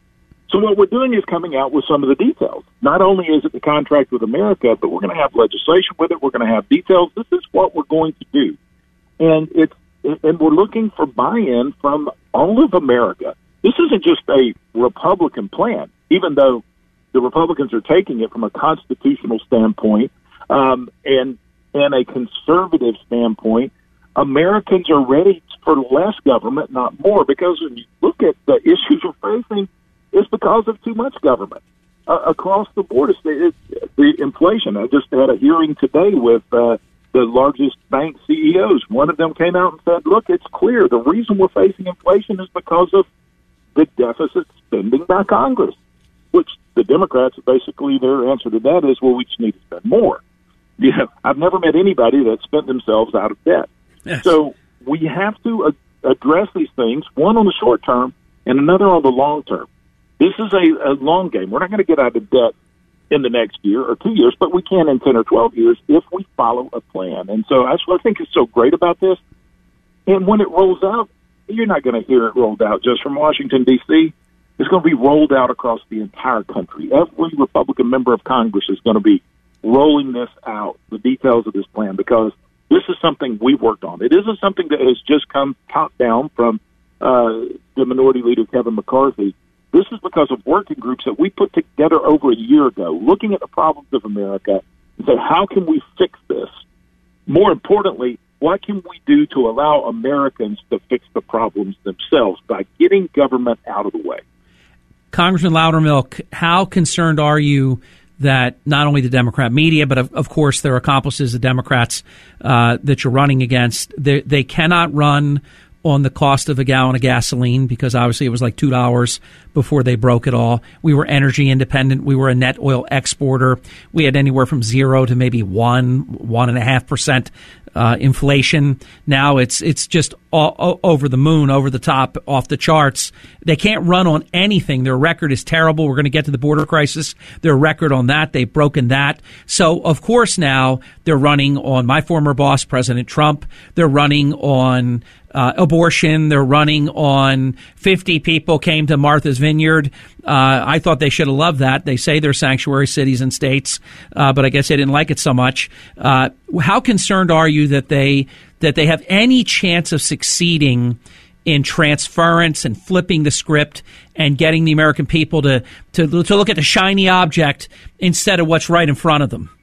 So what we're doing is coming out with some of the details. Not only is it the contract with America, but we're going to have legislation with it. We're going to have details. This is what we're going to do. And it's and we're looking for buy-in from all of America. This isn't just a Republican plan, even though the Republicans are taking it from a constitutional standpoint um, and, and a conservative standpoint. Americans are ready for less government, not more, because when you look at the issues we're facing, it's because of too much government uh, across the board. It's the, it's the inflation. I just had a hearing today with uh, the largest bank C E Os. One of them came out and said, look, it's clear. The reason we're facing inflation is because of the deficit spending by Congress, which the Democrats, basically their answer to that is, well, we just need to spend more. You know, I've never met anybody that spent themselves out of debt. Yes. So we have to uh, address these things, one on the short term and another on the long term. This is a, a long game. We're not going to get out of debt in the next year or two years, but we can in ten or twelve years if we follow a plan. And so that's what I think is so great about this. And when it rolls out, you're not going to hear it rolled out just from Washington, D C It's going to be rolled out across the entire country. Every Republican member of Congress is going to be rolling this out, the details of this plan, because this is something we've worked on. It isn't something that has just come top down from uh, the Minority Leader Kevin McCarthy. This is because of working groups that we put together over a year ago, looking at the problems of America and say, how can we fix this? More importantly, what can we do to allow Americans to fix the problems themselves by getting government out of the way? Congressman Loudermilk, how concerned are you that not only the Democrat media, but of, of course their accomplices, the Democrats uh, that you're running against, they, they cannot run on the cost of a gallon of gasoline, because obviously it was like two dollars before they broke it all. We were energy independent. We were a net oil exporter. We had anywhere from zero to maybe one, one and a half percent uh, inflation. Now it's it's just all, over the moon, over the top, off the charts. They can't run on anything. Their record is terrible. We're going to get to the border crisis. Their record on that, they've broken that. So, of course, now they're running on my former boss, President Trump. They're running on Uh, abortion. They're running on fifty people came to Martha's Vineyard. Uh, I thought they should have loved that. They say they're sanctuary cities and states, uh, but I guess they didn't like it so much. Uh, how concerned are you that they that they have any chance of succeeding in transference and flipping the script and getting the American people to to, to look at the shiny object instead of what's right in front of them?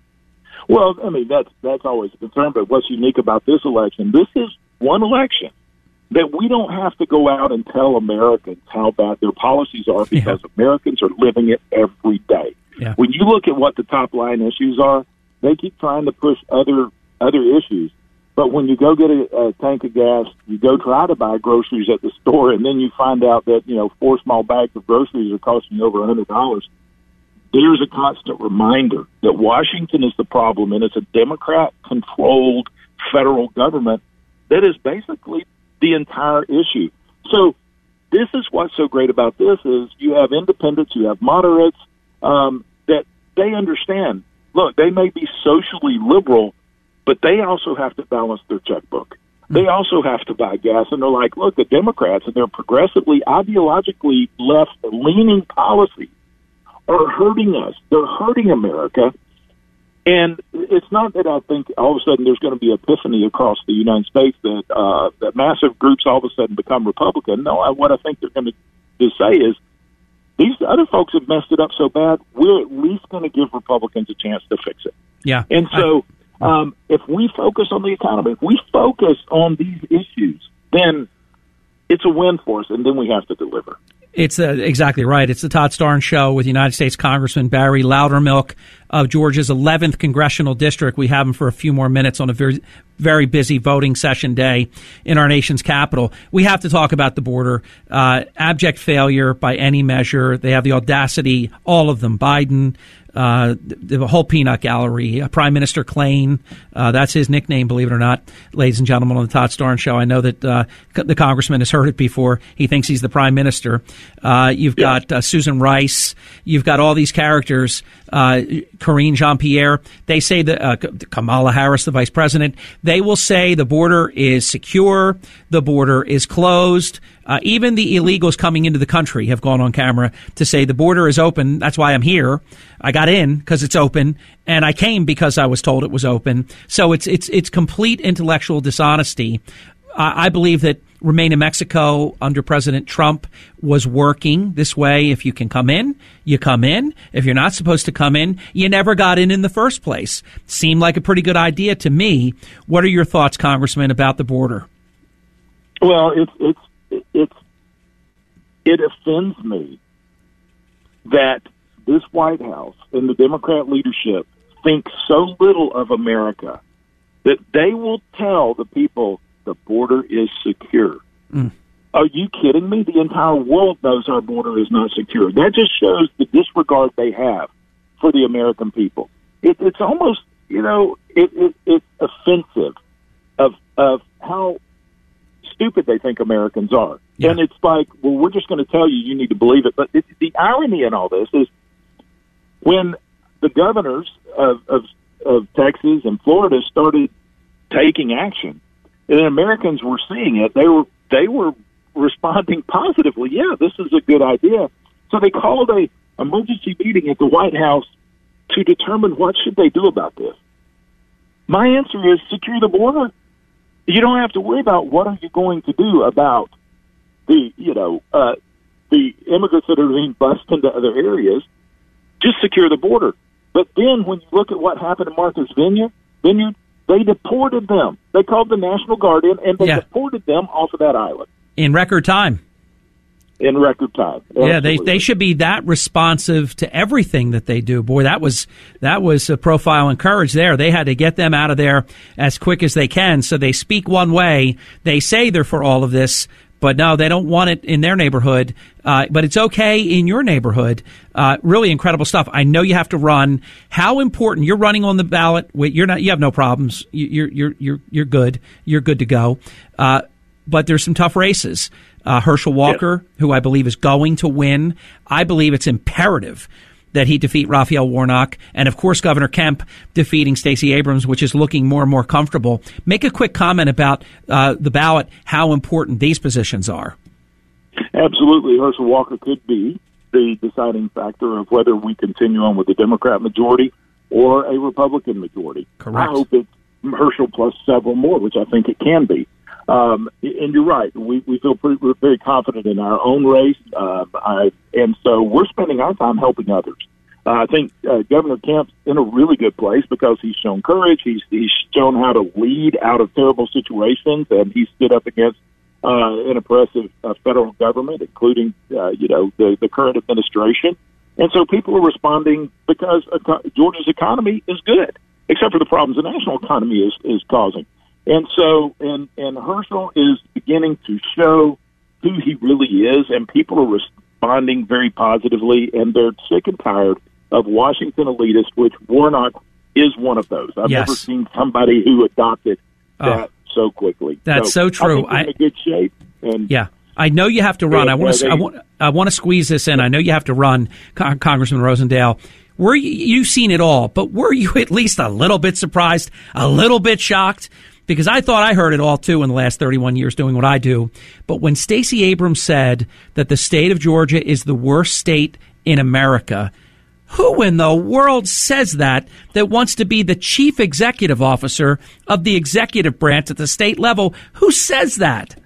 Well, I mean, that's that's always a concern. But what's unique about this election, this is one election that we don't have to go out and tell Americans how bad their policies are, because yeah. Americans are living it every day. Yeah. When you look at what the top line issues are, they keep trying to push other other issues. But when you go get a, a tank of gas, you go try to buy groceries at the store, and then you find out that, you know, four small bags of groceries are costing you over one hundred dollars. There's a constant reminder that Washington is the problem, and it's a Democrat-controlled federal government that is basically the entire issue. So this is what's so great about this is you have independents, you have moderates, um, that they understand. Look, they may be socially liberal, but they also have to balance their checkbook. They also have to buy gas, and they're like, look, the Democrats and their progressively, ideologically left-leaning policies are hurting us. They're hurting America. And it's not that I think all of a sudden there's going to be epiphany across the United States that uh, that massive groups all of a sudden become Republican. No, I, what I think they're going to, to say is these other folks have messed it up so bad, we're at least going to give Republicans a chance to fix it. Yeah. And so um, if we focus on the economy, if we focus on these issues, then it's a win for us, and then we have to deliver. It's uh, exactly right. It's the Todd Starnes Show with United States Congressman Barry Loudermilk of Georgia's eleventh Congressional District. We have him for a few more minutes on a very, very busy voting session day in our nation's capital. We have to talk about the border. Uh, abject failure by any measure. They have the audacity, all of them, Biden, uh, the, the whole peanut gallery, uh, Prime Minister Klain, uh, that's his nickname, believe it or not, ladies and gentlemen, on the Todd Starnes Show. I know that uh, the congressman has heard it before. He thinks he's the prime minister. Uh, you've yeah. got uh, Susan Rice. You've got all these characters, uh, Karine Jean-Pierre. They say that uh, Kamala Harris, the vice president, they will say the border is secure, the border is closed. Uh, even the illegals coming into the country have gone on camera to say the border is open. That's why I'm here. I got in because it's open, and I came because I was told it was open. So it's it's it's complete intellectual dishonesty. I, I believe that Remain in Mexico under President Trump was working this way. If you can come in, you come in. If you're not supposed to come in, you never got in in the first place. Seemed like a pretty good idea to me. What are your thoughts, Congressman, about the border? Well, it's it's it's it offends me that this White House and the Democrat leadership think so little of America that they will tell the people the border is secure. Mm. Are you kidding me? The entire world knows our border is not secure. That just shows the disregard they have for the American people. It, it's almost, you know, it, it, it's offensive of of how stupid they think Americans are. Yeah. And it's like, well, we're just going to tell you you need to believe it. But it, the irony in all this is when the governors of, of, of Texas and Florida started taking action, and Americans were seeing it, they were they were responding positively. Yeah, this is a good idea. So they called a emergency meeting at the White House to determine what should they do about this. My answer is secure the border. You don't have to worry about what are you going to do about the you know uh, the immigrants that are being bused into other areas. Just secure the border. But then when you look at what happened in Martha's Vineyard, Vineyard, they deported them. They called the National Guard in, and they yeah. deported them off of that island. In record time. In record time. Absolutely. Yeah, they they should be that responsive to everything that they do. Boy, that was that was a profile in courage there. They had to get them out of there as quick as they can. So they speak one way. They say they're for all of this, but no, they don't want it in their neighborhood. Uh, but it's okay in your neighborhood. Uh, really incredible stuff. I know you have to run. How important? You're running on the ballot. You're not. You have no problems. You're you're you're you're good. You're good to go. Uh, but there's some tough races. Uh, Herschel Walker, yep. who I believe is going to win. I believe it's imperative that he defeat Raphael Warnock. And, of course, Governor Kemp defeating Stacey Abrams, which is looking more and more comfortable. Make a quick comment about uh, the ballot, how important these positions are. Absolutely. Herschel Walker could be the deciding factor of whether we continue on with the Democrat majority or a Republican majority. Correct. I hope it's Herschel plus several more, which I think it can be. Um, and you're right. We, we feel pretty, we're very confident in our own race. Uh, I, and so we're spending our time helping others. Uh, I think uh, Governor Kemp's in a really good place because he's shown courage. He's, he's shown how to lead out of terrible situations, and he stood up against uh, an oppressive uh, federal government, including, uh, you know, the, the current administration. And so people are responding because uh, Georgia's economy is good, except for the problems the national economy is, is causing. And so, and, and Herschel is beginning to show who he really is, and people are responding very positively, and they're sick and tired of Washington elitists, which Warnock is one of those. I've yes. never seen somebody who adopted that oh, so quickly. That's so, so true. I think we're in a good shape. And yeah. I know you have to run. Yeah, I want to. they, I want. I want to squeeze this in. I know you have to run, Con- Congressman Rosendale. Were you, you've seen it all, but were you at least a little bit surprised, a little bit shocked? Because I thought I heard it all, too, in the last thirty-one years doing what I do. But when Stacey Abrams said that the state of Georgia is the worst state in America, who in the world says that, that wants to be the chief executive officer of the executive branch at the state level? Who says that?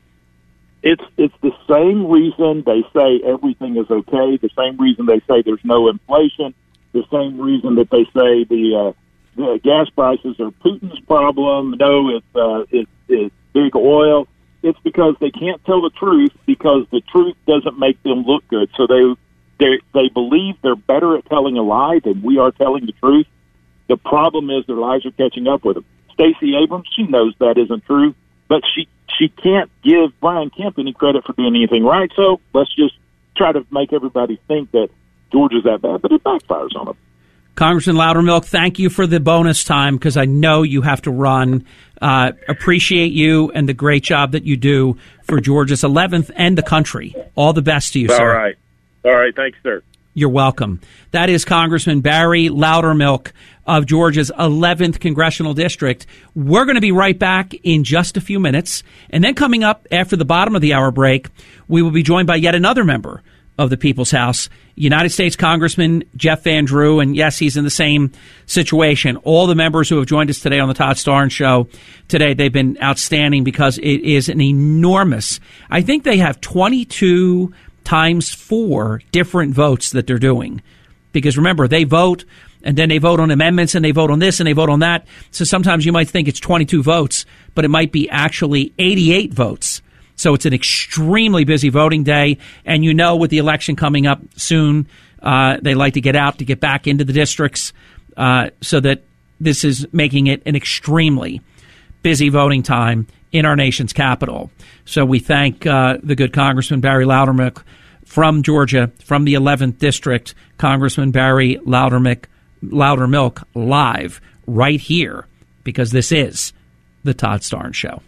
It's it's the same reason they say everything is okay, the same reason they say there's no inflation, the same reason that they say the... Uh, The gas prices are Putin's problem. No, it's, uh, it's, it's big oil. It's because they can't tell the truth because the truth doesn't make them look good. So they they they believe they're better at telling a lie than we are telling the truth. The problem is their lies are catching up with them. Stacey Abrams, she knows that isn't true, but she she can't give Brian Kemp any credit for doing anything right. So let's just try to make everybody think that Georgia's that bad, but it backfires on them. Congressman Loudermilk, thank you for the bonus time because I know you have to run. Uh, appreciate you and the great job that you do for Georgia's eleventh and the country. All the best to you, All sir. All right. All right. Thanks, sir. You're welcome. That is Congressman Barry Loudermilk of Georgia's eleventh Congressional District. We're going to be right back in just a few minutes. And then coming up after the bottom of the hour break, we will be joined by yet another member of the People's House, United States Congressman Jeff Van Drew, and yes, he's in the same situation. All the members who have joined us today on the Todd Starnes Show today, they've been outstanding because it is an enormous, I think they have twenty-two times four different votes that they're doing. Because remember, they vote, and then they vote on amendments, and they vote on this, and they vote on that. So sometimes you might think it's twenty-two votes, but it might be actually eighty-eight votes. So it's an extremely busy voting day. And you know, with the election coming up soon, uh, they like to get out to get back into the districts uh, so that this is making it an extremely busy voting time in our nation's capital. So we thank uh, the good Congressman Barry Loudermilk from Georgia, from the eleventh District, Congressman Barry Loudermilk, Loudermilk live right here because this is the Todd Starnes Show.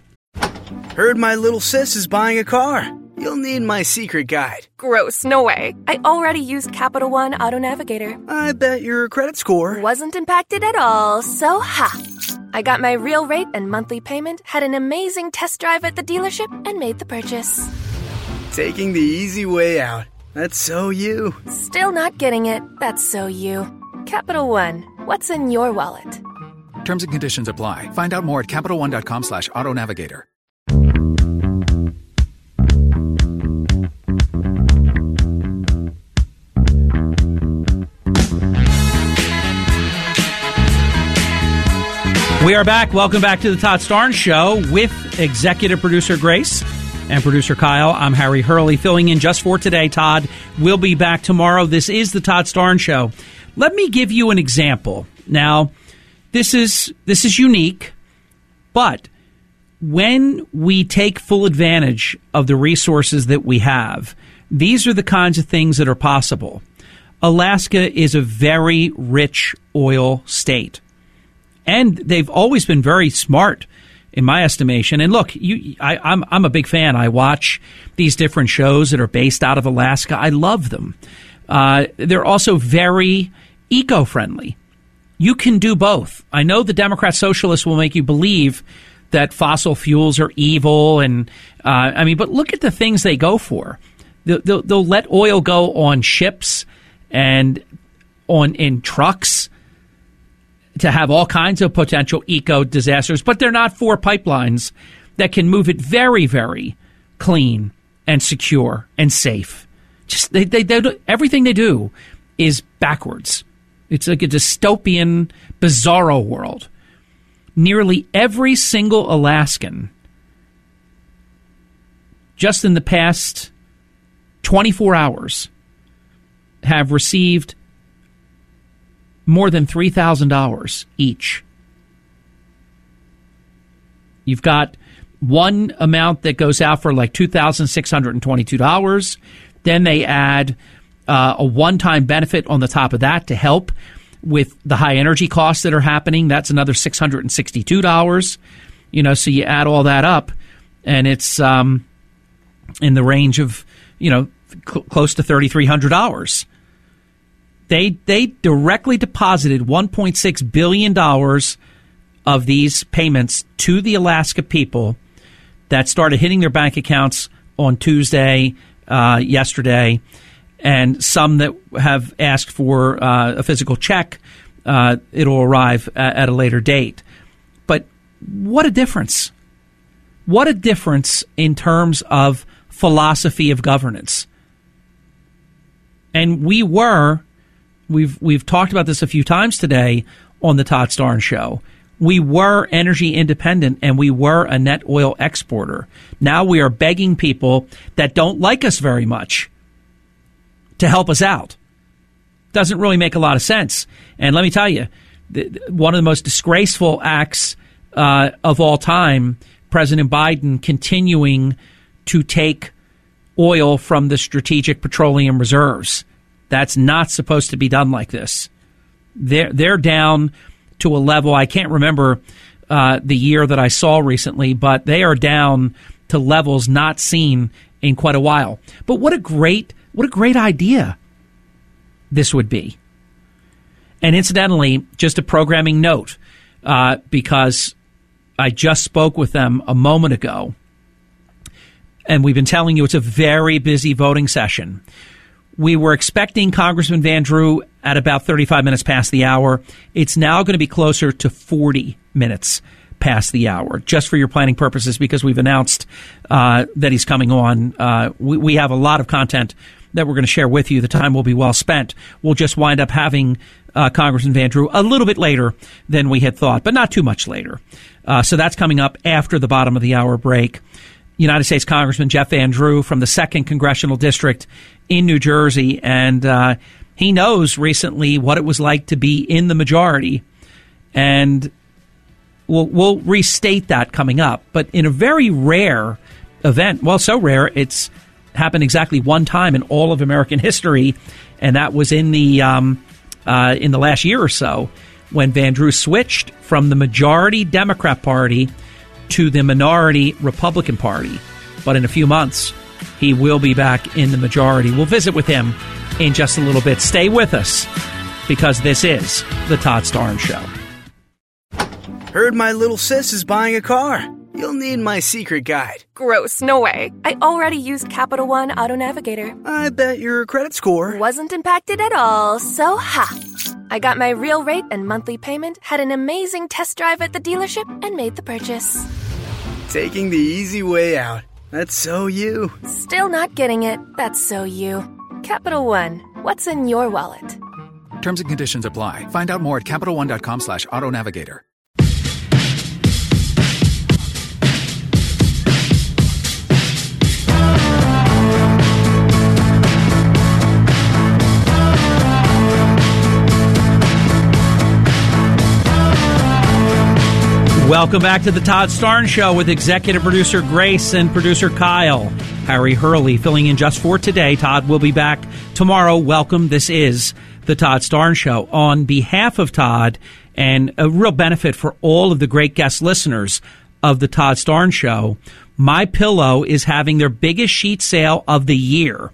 Heard my little sis is buying a car. You'll need my secret guide. Gross, no way. I already used Capital One Auto Navigator. I bet your credit score wasn't impacted at all, so ha. I got my real rate and monthly payment, had an amazing test drive at the dealership, and made the purchase. Taking the easy way out. That's so you. Still not getting it. That's so you. Capital One, what's in your wallet? Terms and conditions apply. Find out more at CapitalOne.com slash auto navigator. We are back. Welcome back to the Todd Starnes Show with executive producer Grace and producer Kyle. I'm Harry Hurley, filling in just for today. Todd will be back tomorrow. This is the Todd Starnes Show. Let me give you an example. Now, this is this is unique, but when we take full advantage of the resources that we have, these are the kinds of things that are possible. Alaska is a very rich oil state. And they've always been very smart, in my estimation. And look, you, I, I'm I'm a big fan. I watch these different shows that are based out of Alaska. I love them. Uh, they're also very eco-friendly. You can do both. I know the Democrat socialists will make you believe that fossil fuels are evil, and uh, I mean, but look at the things they go for. They'll, they'll, they'll let oil go on ships and on in trucks to have all kinds of potential eco disasters, but they're not for pipelines that can move it very, very clean and secure and safe. Just they, they, they do, everything they do is backwards. It's like a dystopian, bizarro world. Nearly every single Alaskan, just in the past twenty-four hours, have received more than three thousand dollars each. You've got one amount that goes out for like two thousand six hundred twenty-two dollars. Then they add uh, a one-time benefit on the top of that to help with the high energy costs that are happening. That's another six hundred sixty-two dollars. You know, so you add all that up, and it's um, in the range of, you know, cl- close to three thousand three hundred dollars. They they directly deposited one point six billion dollars of these payments to the Alaska people that started hitting their bank accounts on Tuesday, uh, yesterday, and some that have asked for uh, a physical check. Uh, it'll arrive at, at a later date. But what a difference. What a difference in terms of philosophy of governance. And we were... We've we've talked about this a few times today on the Todd Starnes Show. We were energy independent and we were a net oil exporter. Now we are begging people that don't like us very much to help us out. Doesn't really make a lot of sense. And let me tell you, the, one of the most disgraceful acts uh, of all time, President Biden continuing to take oil from the strategic petroleum reserves. That's not supposed to be done like this. They're, they're down to a level, I can't remember uh, the year that I saw recently, but they are down to levels not seen in quite a while. But what a great, what a great idea this would be. And incidentally, just a programming note, uh, because I just spoke with them a moment ago, and we've been telling you it's a very busy voting session. We were expecting Congressman Van Drew at about thirty-five minutes past the hour. It's now going to be closer to forty minutes past the hour, just for your planning purposes, because we've announced uh, that he's coming on. Uh, we, we have a lot of content that we're going to share with you. The time will be well spent. We'll just wind up having uh, Congressman Van Drew a little bit later than we had thought, but not too much later. Uh, so that's coming up after the bottom of the hour break. United States Congressman Jeff Van Drew from the second Congressional District in New Jersey, and uh, he knows recently what it was like to be in the majority, and we'll, we'll restate that coming up. But in a very rare event, well, so rare, it's happened exactly one time in all of American history, and that was in the um, uh, in the last year or so when Van Drew switched from the majority Democrat Party to the minority Republican Party. But in a few months, he will be back in the majority. We'll visit with him in just a little bit. Stay with us, because this is the Todd Starnes Show. Heard my little sis is buying a car. You'll need my secret guide. Gross, no way. I already used Capital One Auto Navigator. I bet your credit score wasn't impacted at all, so ha. I got my real rate and monthly payment, had an amazing test drive at the dealership, and made the purchase. Taking the easy way out. That's so you. Still not getting it. That's so you. Capital One. What's in your wallet? Terms and conditions apply. Find out more at CapitalOne.com slash auto navigator. Welcome back to the Todd Starnes Show with executive producer Grace and producer Kyle. Harry Hurley filling in just for today. Todd will be back tomorrow. Welcome. This is the Todd Starnes Show. On behalf of Todd, and a real benefit for all of the great guest listeners of the Todd Starnes Show, MyPillow is having their biggest sheet sale of the year.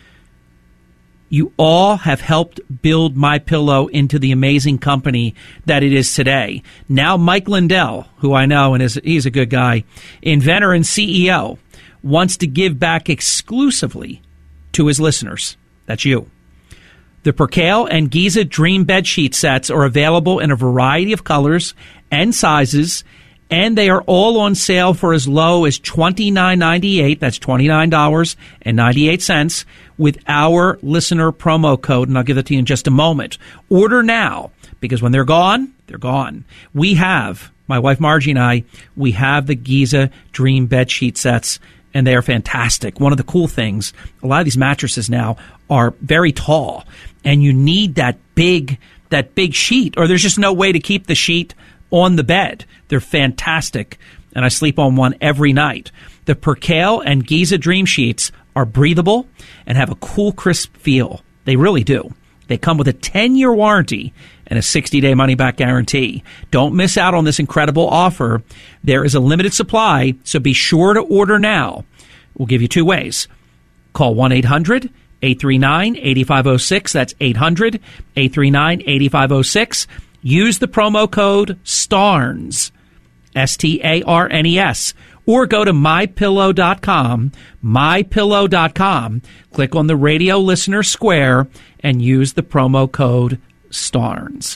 You all have helped build MyPillow into the amazing company that it is today. Now Mike Lindell, who I know and is he's a good guy, inventor and C E O, wants to give back exclusively to his listeners. That's you. The Percale and Giza Dream Bed Sheet sets are available in a variety of colors and sizes, and they are all on sale for as low as twenty-nine ninety-eight. That's twenty-nine dollars and ninety-eight cents with our listener promo code, and I'll give it to you in just a moment. Order now, because when they're gone, they're gone. We have, my wife Margie and I, we have the Giza Dream Bed Sheet sets, and they are fantastic. One of the cool things, a lot of these mattresses now are very tall, and you need that big, that big sheet, or there's just no way to keep the sheet on the bed. They're fantastic, and I sleep on one every night. The Percale and Giza Dream Sheets are breathable and have a cool, crisp feel. They really do. They come with a ten-year warranty and a sixty-day money-back guarantee. Don't miss out on this incredible offer. There is a limited supply, so be sure to order now. We'll give you two ways. Call one eight hundred eight three nine eight five zero six. That's eight hundred eight three nine eight five zero six. Use the promo code STARNES, S T A R N E S, or go to my pillow dot com, my pillow dot com, click on the radio listener square, and use the promo code STARNES.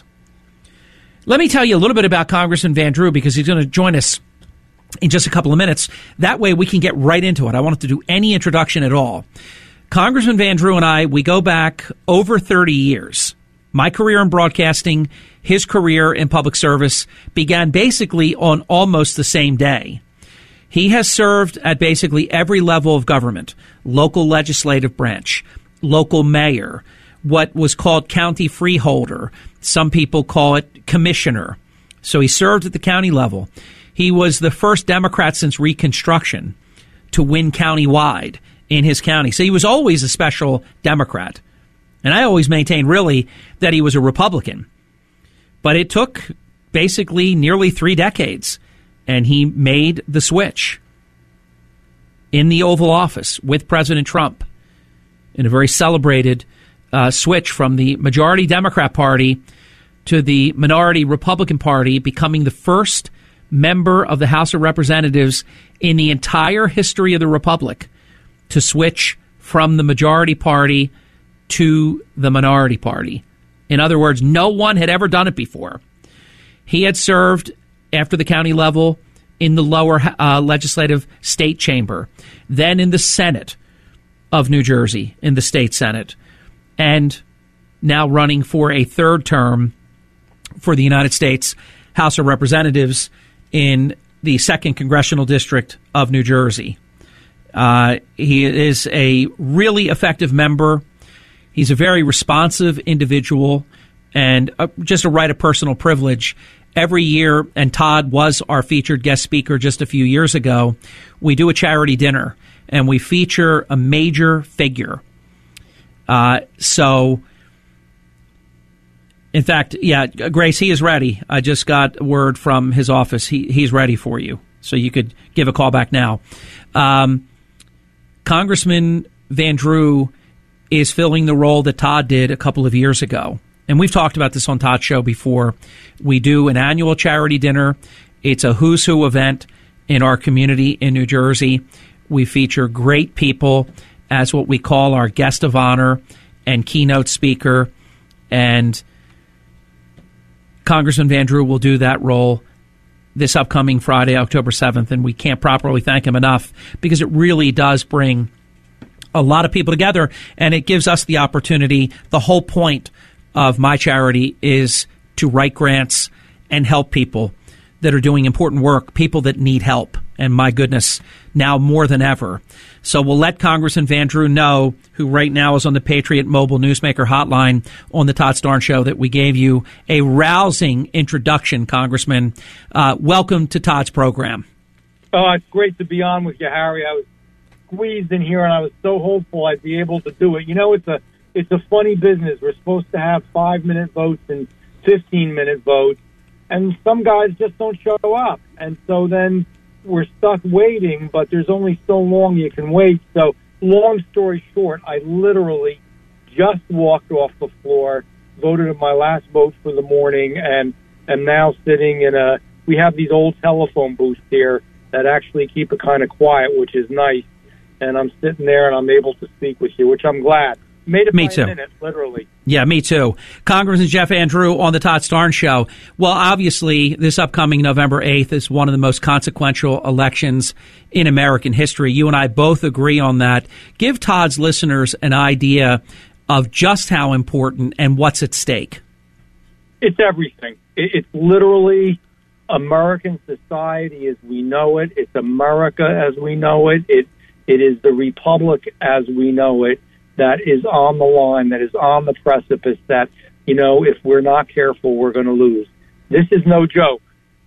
Let me tell you a little bit about Congressman Van Drew, because he's going to join us in just a couple of minutes. That way we can get right into it. I wanted to do any introduction at all. Congressman Van Drew and I, we go back over thirty years. My career in broadcasting, his career in public service began basically on almost the same day. He has served at basically every level of government: local legislative branch, local mayor, what was called county freeholder. Some people call it commissioner. So he served at the county level. He was the first Democrat since Reconstruction to win countywide in his county. So he was always a special Democrat. And I always maintained, really, that he was a Republican. But it took basically nearly three decades, and he made the switch in the Oval Office with President Trump in a very celebrated uh, switch from the majority Democrat Party to the minority Republican Party, becoming the first member of the House of Representatives in the entire history of the Republic to switch from the majority party to the minority party. In other words, no one had ever done it before. He had served after the county level in the lower uh, legislative state chamber, then in the Senate of New Jersey, in the state Senate, and now running for a third term for the United States House of Representatives in the second congressional district of New Jersey. Uh, he is a really effective member. He's a very responsive individual, and uh, just a right of personal privilege. Every year, and Todd was our featured guest speaker just a few years ago, we do a charity dinner, and we feature a major figure. Uh, so, in fact, yeah, Grace, he is ready. I just got word from his office. He He's ready for you, so you could give a call back now. Um, Congressman Van Drew is filling the role that Todd did a couple of years ago. And we've talked about this on Todd's show before. We do an annual charity dinner. It's a who's who event in our community in New Jersey. We feature great people as what we call our guest of honor and keynote speaker. And Congressman Van Drew will do that role this upcoming Friday, October seventh. And we can't properly thank him enough, because it really does bring a lot of people together, and it gives us the opportunity. The whole point of my charity is to write grants and help people that are doing important work, people that need help. And my goodness, now more than ever. So we'll let Congressman Van Drew know, who right now is on the Patriot Mobile Newsmaker hotline on the Todd Starnes Show, that we gave you a rousing introduction, Congressman. Uh, welcome to Todd's program. Oh, it's great to be on with you, Harry. I was squeezed in here, and I was so hopeful I'd be able to do it. You know, it's a it's a funny business. We're supposed to have five-minute votes and fifteen-minute votes, and some guys just don't show up. And so then we're stuck waiting, but there's only so long you can wait. So long story short, I literally just walked off the floor, voted my last vote for the morning, and am now sitting in a, we have these old telephone booths here that actually keep it kind of quiet, which is nice. And I'm sitting there and I'm able to speak with you, which I'm glad. Made it Me by too. a minute, literally. Yeah, me too. Congressman Jeff Van Drew on the Todd Starnes Show. Well, obviously, this upcoming November eighth is one of the most consequential elections in American history. You and I both agree on that. Give Todd's listeners an idea of just how important and what's at stake. It's everything. It's literally American society as we know it. It's America as we know it. It It is the republic as we know it that is on the line, that is on the precipice, that, you know, if we're not careful, we're going to lose. This is no joke.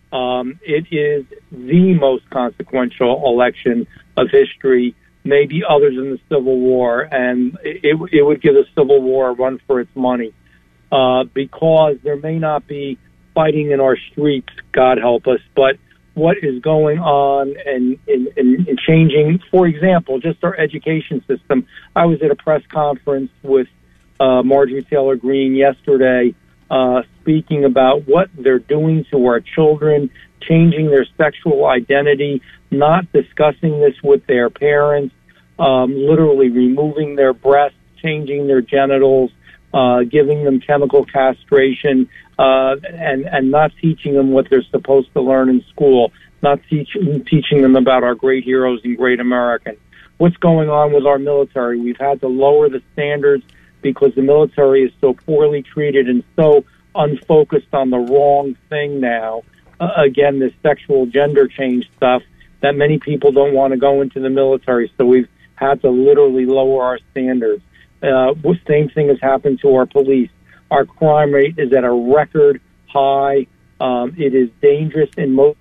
Um, it is the most consequential election of history, maybe other than the Civil War, and it, it would give the Civil War a run for its money, uh, because there may not be fighting in our streets, God help us, but what is going on and, and, and changing, for example, just our education system. I was at a press conference with uh, Marjorie Taylor Greene yesterday uh, speaking about what they're doing to our children, changing their sexual identity, not discussing this with their parents, um, literally removing their breasts, changing their genitals, uh, giving them chemical castration, uh, and, and not teaching them what they're supposed to learn in school, not teach, teaching them about our great heroes and great Americans. What's going on with our military? We've had to lower the standards because the military is so poorly treated and so unfocused on the wrong thing now. Uh, again, this sexual gender change stuff, that many people don't want to go into the military, so we've had to literally lower our standards. Uh, the same thing has happened to our police. Our crime rate is at a record high. Um, it is dangerous in most.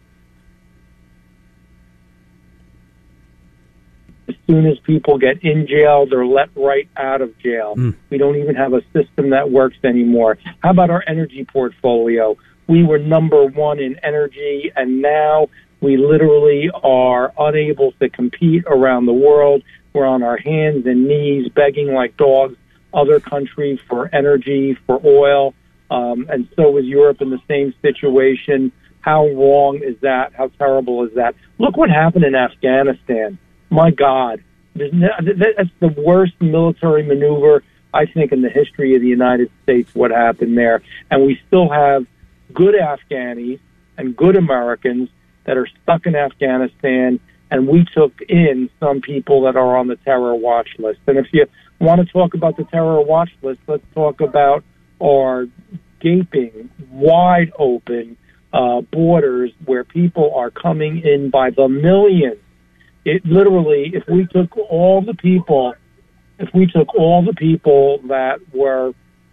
As soon as people get in jail, they're let right out of jail. Mm. We don't even have a system that works anymore. How about our energy portfolio? We were number one in energy, and now we literally are unable to compete around the world. We're on our hands and knees begging like dogs other countries for energy, for oil, um, and so is Europe in the same situation. How wrong is that? How terrible is that? Look what happened in Afghanistan. My God, no, that's the worst military maneuver, I think, in the history of the United States, what happened there. And we still have good Afghanis and good Americans that are stuck in Afghanistan, and we took in some people that are on the terror watch list. And if you want to talk about the terror watch list, let's talk about our gaping, wide open uh, borders where people are coming in by the millions. It literally, if we took all the people, if we took all the people that were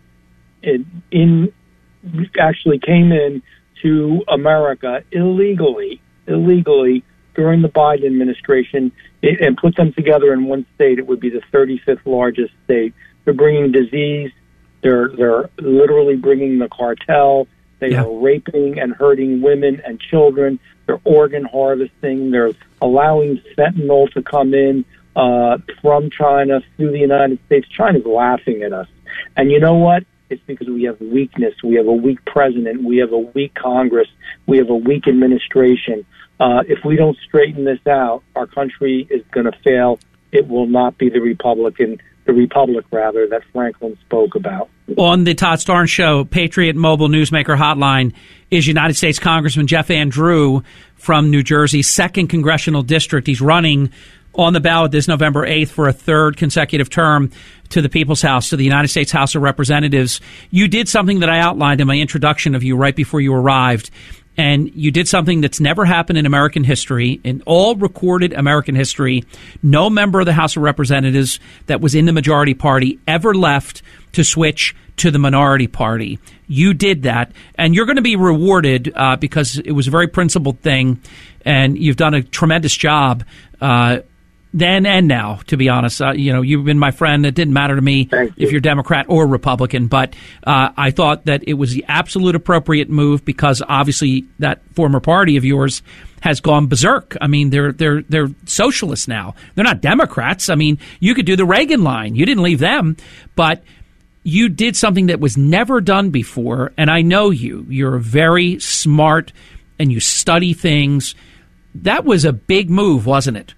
in, in actually came in to America illegally, illegally during the Biden administration, it, and put them together in one state, it would be the thirty-fifth largest state. They're bringing disease. They're they're literally bringing the cartel. They yeah. are raping and hurting women and children. They're organ harvesting. They're allowing fentanyl to come in uh, from China through the United States. China's laughing at us. And you know what? It's because we have weakness. We have a weak president. We have a weak Congress. We have a weak administration. Uh, if we don't straighten this out, our country is going to fail. It will not be the Republican, the Republic, rather, that Franklin spoke about. On the Todd Starnes Show, Patriot Mobile Newsmaker Hotline, is United States Congressman Jeff Van Drew from New Jersey's second Congressional District. He's running on the ballot this November eighth for a third consecutive term to the People's House, to the United States House of Representatives. You did something that I outlined in my introduction of you right before you arrived. and you did something that's never happened in American history, in all recorded American history. No member of the House of Representatives that was in the majority party ever left to switch to the minority party. You did that, and you're going to be rewarded uh, because it was a very principled thing, and you've done a tremendous job uh, then and now, to be honest. Uh, you know, you've been my friend. It didn't matter to me you. if you're Democrat or Republican, but uh, I thought that it was the absolute appropriate move because obviously that former party of yours has gone berserk. I mean, they're they're they're socialists now. They're not Democrats. I mean, you could do the Reagan line. You didn't leave them, but you did something that was never done before, and I know you. You're very smart, and you study things. That was a big move, wasn't it?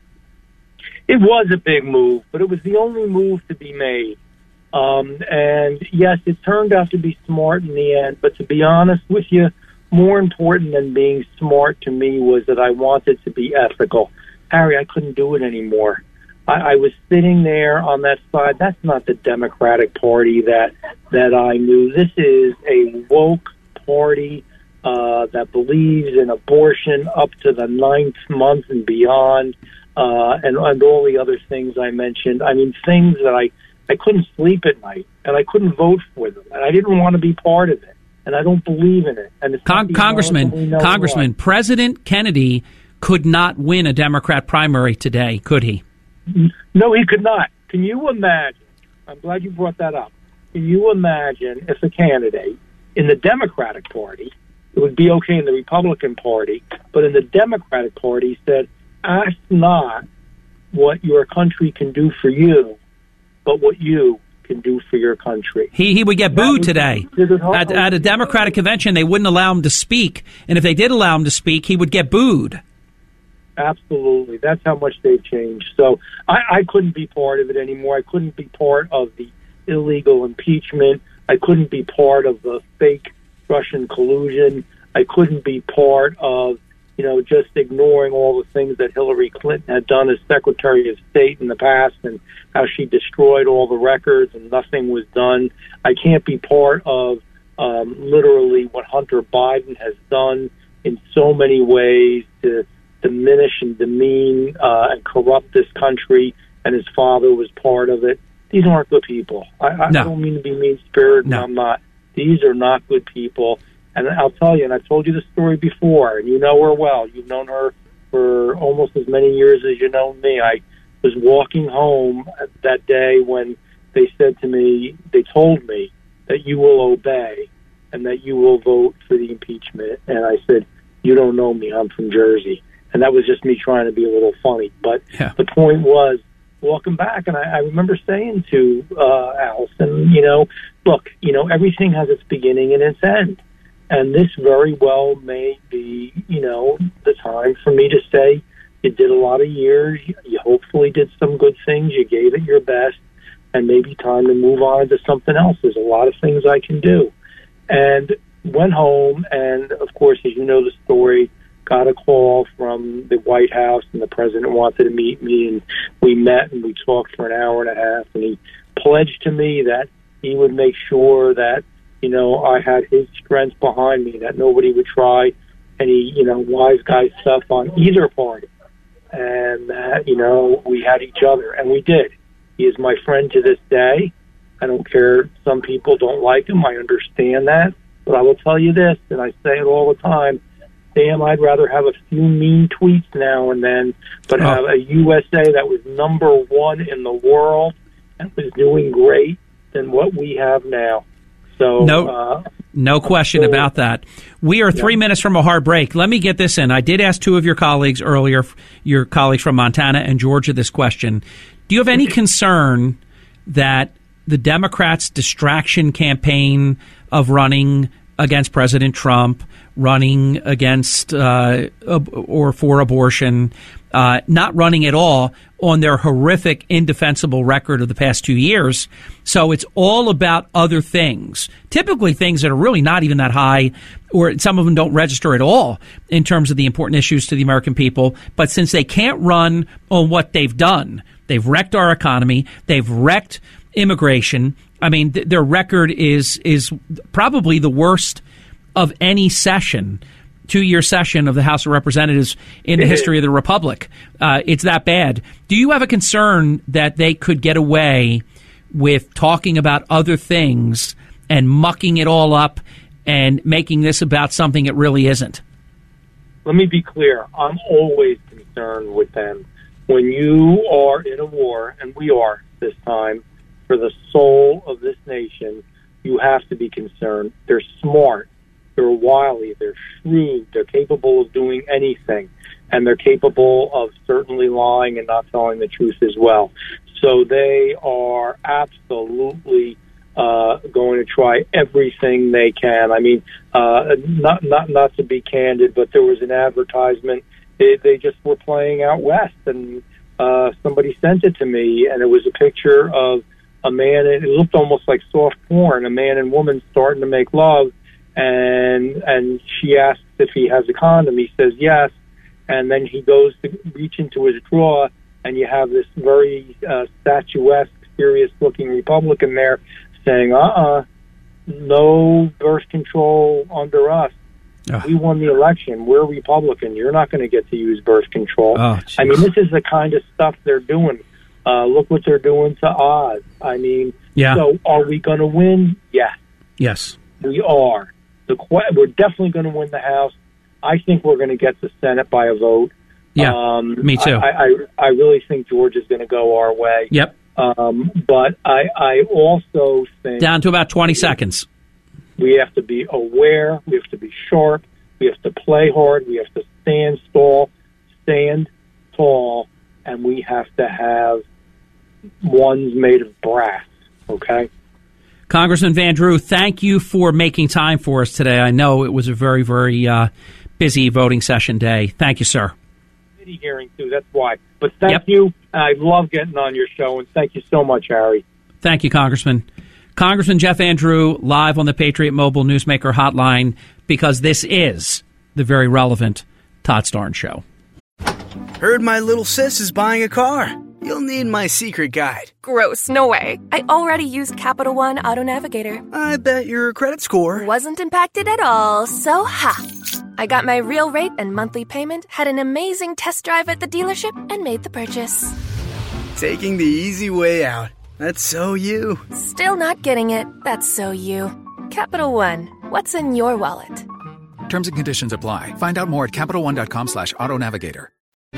It was a big move, but it was the only move to be made. Um, and, yes, it turned out to be smart in the end, but to be honest with you, more important than being smart to me was that I wanted to be ethical. Harry, I couldn't do it anymore. I, I was sitting there on that side. That's not the Democratic Party that that I knew. This is a woke party uh, that believes in abortion up to the ninth month and beyond. Uh, and, and all the other things I mentioned. I mean, things that I, I couldn't sleep at night, and I couldn't vote for them, and I didn't want to be part of it, and I don't believe in it. And it's Con- Congressman, Congressman, what. President Kennedy could not win a Democrat primary today, could he? No, he could not. Can you imagine? I'm glad you brought that up. Can you imagine if a candidate in the Democratic Party, it would be okay in the Republican Party, but in the Democratic Party said, ask not what your country can do for you, but what you can do for your country. He he would get booed today. At, at a Democratic convention, they wouldn't allow him to speak. And if they did allow him to speak, he would get booed. Absolutely. That's how much they've changed. So I, I couldn't be part of it anymore. I couldn't be part of the illegal impeachment. I couldn't be part of the fake Russian collusion. I couldn't be part of you know, just ignoring all the things that Hillary Clinton had done as Secretary of State in the past and how she destroyed all the records and nothing was done. I can't be part of um, literally what Hunter Biden has done in so many ways to diminish and demean uh, and corrupt this country, and his father was part of it. These aren't good people. I, I no. don't mean to be mean-spirited, no. and I'm not. These are not good people. And I'll tell you, and I've told you this story before, and you know her well. You've known her for almost as many years as you know me. I was walking home that day when they said to me, they told me that you will obey and that you will vote for the impeachment. And I said, you don't know me. I'm from Jersey. And that was just me trying to be a little funny. But yeah. the point was, walking back, and I, I remember saying to uh, Allison, you know, look, you know, everything has its beginning and its end. And this very well may be, you know, the time for me to say you did a lot of years, you hopefully did some good things, you gave it your best, and maybe time to move on to something else. There's a lot of things I can do. And went home, and, of course, as you know the story, got a call from the White House, and the president wanted to meet me, and we met, and we talked for an hour and a half, and he pledged to me that he would make sure that you know, I had his strength behind me, that nobody would try any, you know, wise guy stuff on either party. And that, you know, we had each other, and we did. He is my friend to this day. I don't care. Some people don't like him. I understand that. But I will tell you this, and I say it all the time, damn, I'd rather have a few mean tweets now and then, but oh. have a U S A that was number one in the world and was doing great than what we have now. So, no, uh, no question so, about that. We are three yeah. minutes from a hard break. Let me get this in. I did ask two of your colleagues earlier, your colleagues from Montana and Georgia, this question. Do you have any concern that the Democrats' distraction campaign of running against President Trump, running against uh, or for abortion, uh, not running at all on their horrific, indefensible record of the past two years. So it's all about other things, typically things that are really not even that high, or some of them don't register at all in terms of the important issues to the American people. But since they can't run on what they've done, they've wrecked our economy, they've wrecked immigration. I mean, th- their record is is probably the worst of any session. two-year session of the House of Representatives in the history of the Republic. Uh, it's that bad. Do you have a concern that they could get away with talking about other things and mucking it all up and making this about something it really isn't? Let me be clear. I'm always concerned with them. When you are in a war, and we are this time, for the soul of this nation, you have to be concerned. They're smart. They're wily. They're shrewd. They're capable of doing anything. And they're capable of certainly lying and not telling the truth as well. So they are absolutely uh, going to try everything they can. I mean, uh, not not not to be candid, but there was an advertisement. They, they just were playing out west, and uh, somebody sent it to me, and it was a picture of a man. It looked almost like soft porn. A man and woman starting to make love, and and she asks if he has a condom. He says yes, and then he goes to reach into his drawer, and you have this very uh, statuesque, serious-looking Republican there saying, uh-uh, no birth control under us. Oh. We won the election. We're Republican. You're not going to get to use birth control. Oh, I mean, this is the kind of stuff they're doing. Uh, look what they're doing to Oz. I mean, yeah. So are we going to win? Yes. Yes. We are. The que- We're definitely going to win the House. I think we're going to get the Senate by a vote. Yeah, um, me too. I, I, I really think Georgia's going to go our way. Yep. Um, but I, I also think... Down to about twenty seconds. We have to be aware. We have to be sharp. We have to play hard. We have to stand tall, stand tall, and we have to have ones made of brass, okay? Congressman Van Drew, thank you for making time for us today. I know it was a very, very uh, busy voting session day. Thank you, sir. Hearing too, that's why. But thank yep. you. I love getting on your show, and thank you so much, Harry. Thank you, Congressman. Congressman Jeff Van Drew, live on the Patriot Mobile Newsmaker Hotline, because this is the very relevant Todd Starnes Show. Heard my little sis is buying a car. You'll need my secret guide. Gross, no way. I already used Capital One Auto Navigator. I bet your credit score wasn't impacted at all, so ha. I got my real rate and monthly payment, had an amazing test drive at the dealership, and made the purchase. Taking the easy way out. That's so you. Still not getting it. That's so you. Capital One. What's in your wallet? Terms and conditions apply. Find out more at CapitalOne.com slash auto navigator.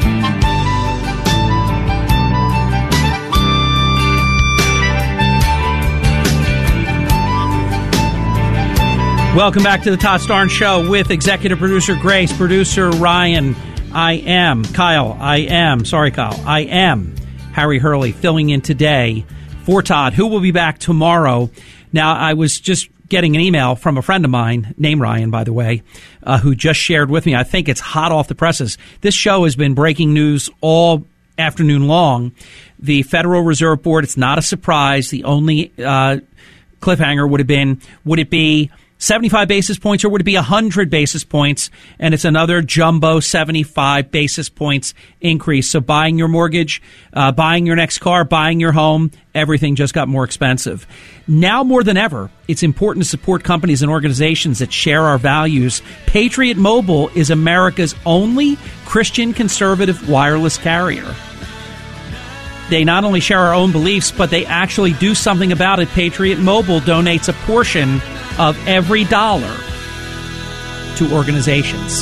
Welcome back to the Todd Starnes Show with executive producer Grace, producer Ryan. I am Kyle. I am, sorry Kyle, I am Harry Hurley, filling in today for Todd, who will be back tomorrow. Now, I was just getting an email from a friend of mine, named Ryan, by the way, uh, who just shared with me. I think it's hot off the presses. This show has been breaking news all afternoon long. The Federal Reserve Board, it's not a surprise. The only uh, cliffhanger would have been, would it be seventy-five basis points or would it be one hundred basis points? And it's another jumbo seventy-five basis points increase. So buying your mortgage, uh, buying your next car, buying your home, everything just got more expensive. Now more than ever, it's important to support companies and organizations that share our values. Patriot Mobile is America's only Christian conservative wireless carrier. They not only share our own beliefs, but they actually do something about it. Patriot Mobile donates a portion of every dollar to organizations.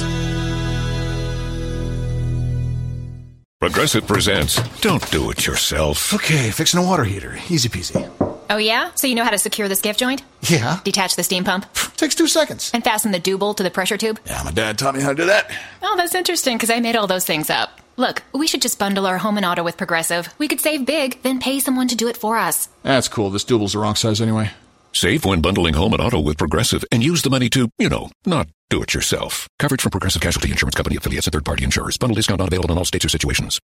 Progressive presents Don't Do It Yourself. Okay, fixing a water heater. Easy peasy. Oh, yeah? So you know how to secure the skiff joint? Yeah. Detach the steam pump? Takes two seconds. And fasten the dew bowl to the pressure tube? Yeah, my dad taught me how to do that. Oh, that's interesting, because I made all those things up. Look, we should just bundle our home and auto with Progressive. We could save big, then pay someone to do it for us. That's cool. This double's the wrong size anyway. Save when bundling home and auto with Progressive and use the money to, you know, not do it yourself. Coverage from Progressive Casualty Insurance Company affiliates and third-party insurers. Bundle discount not available in all states or situations.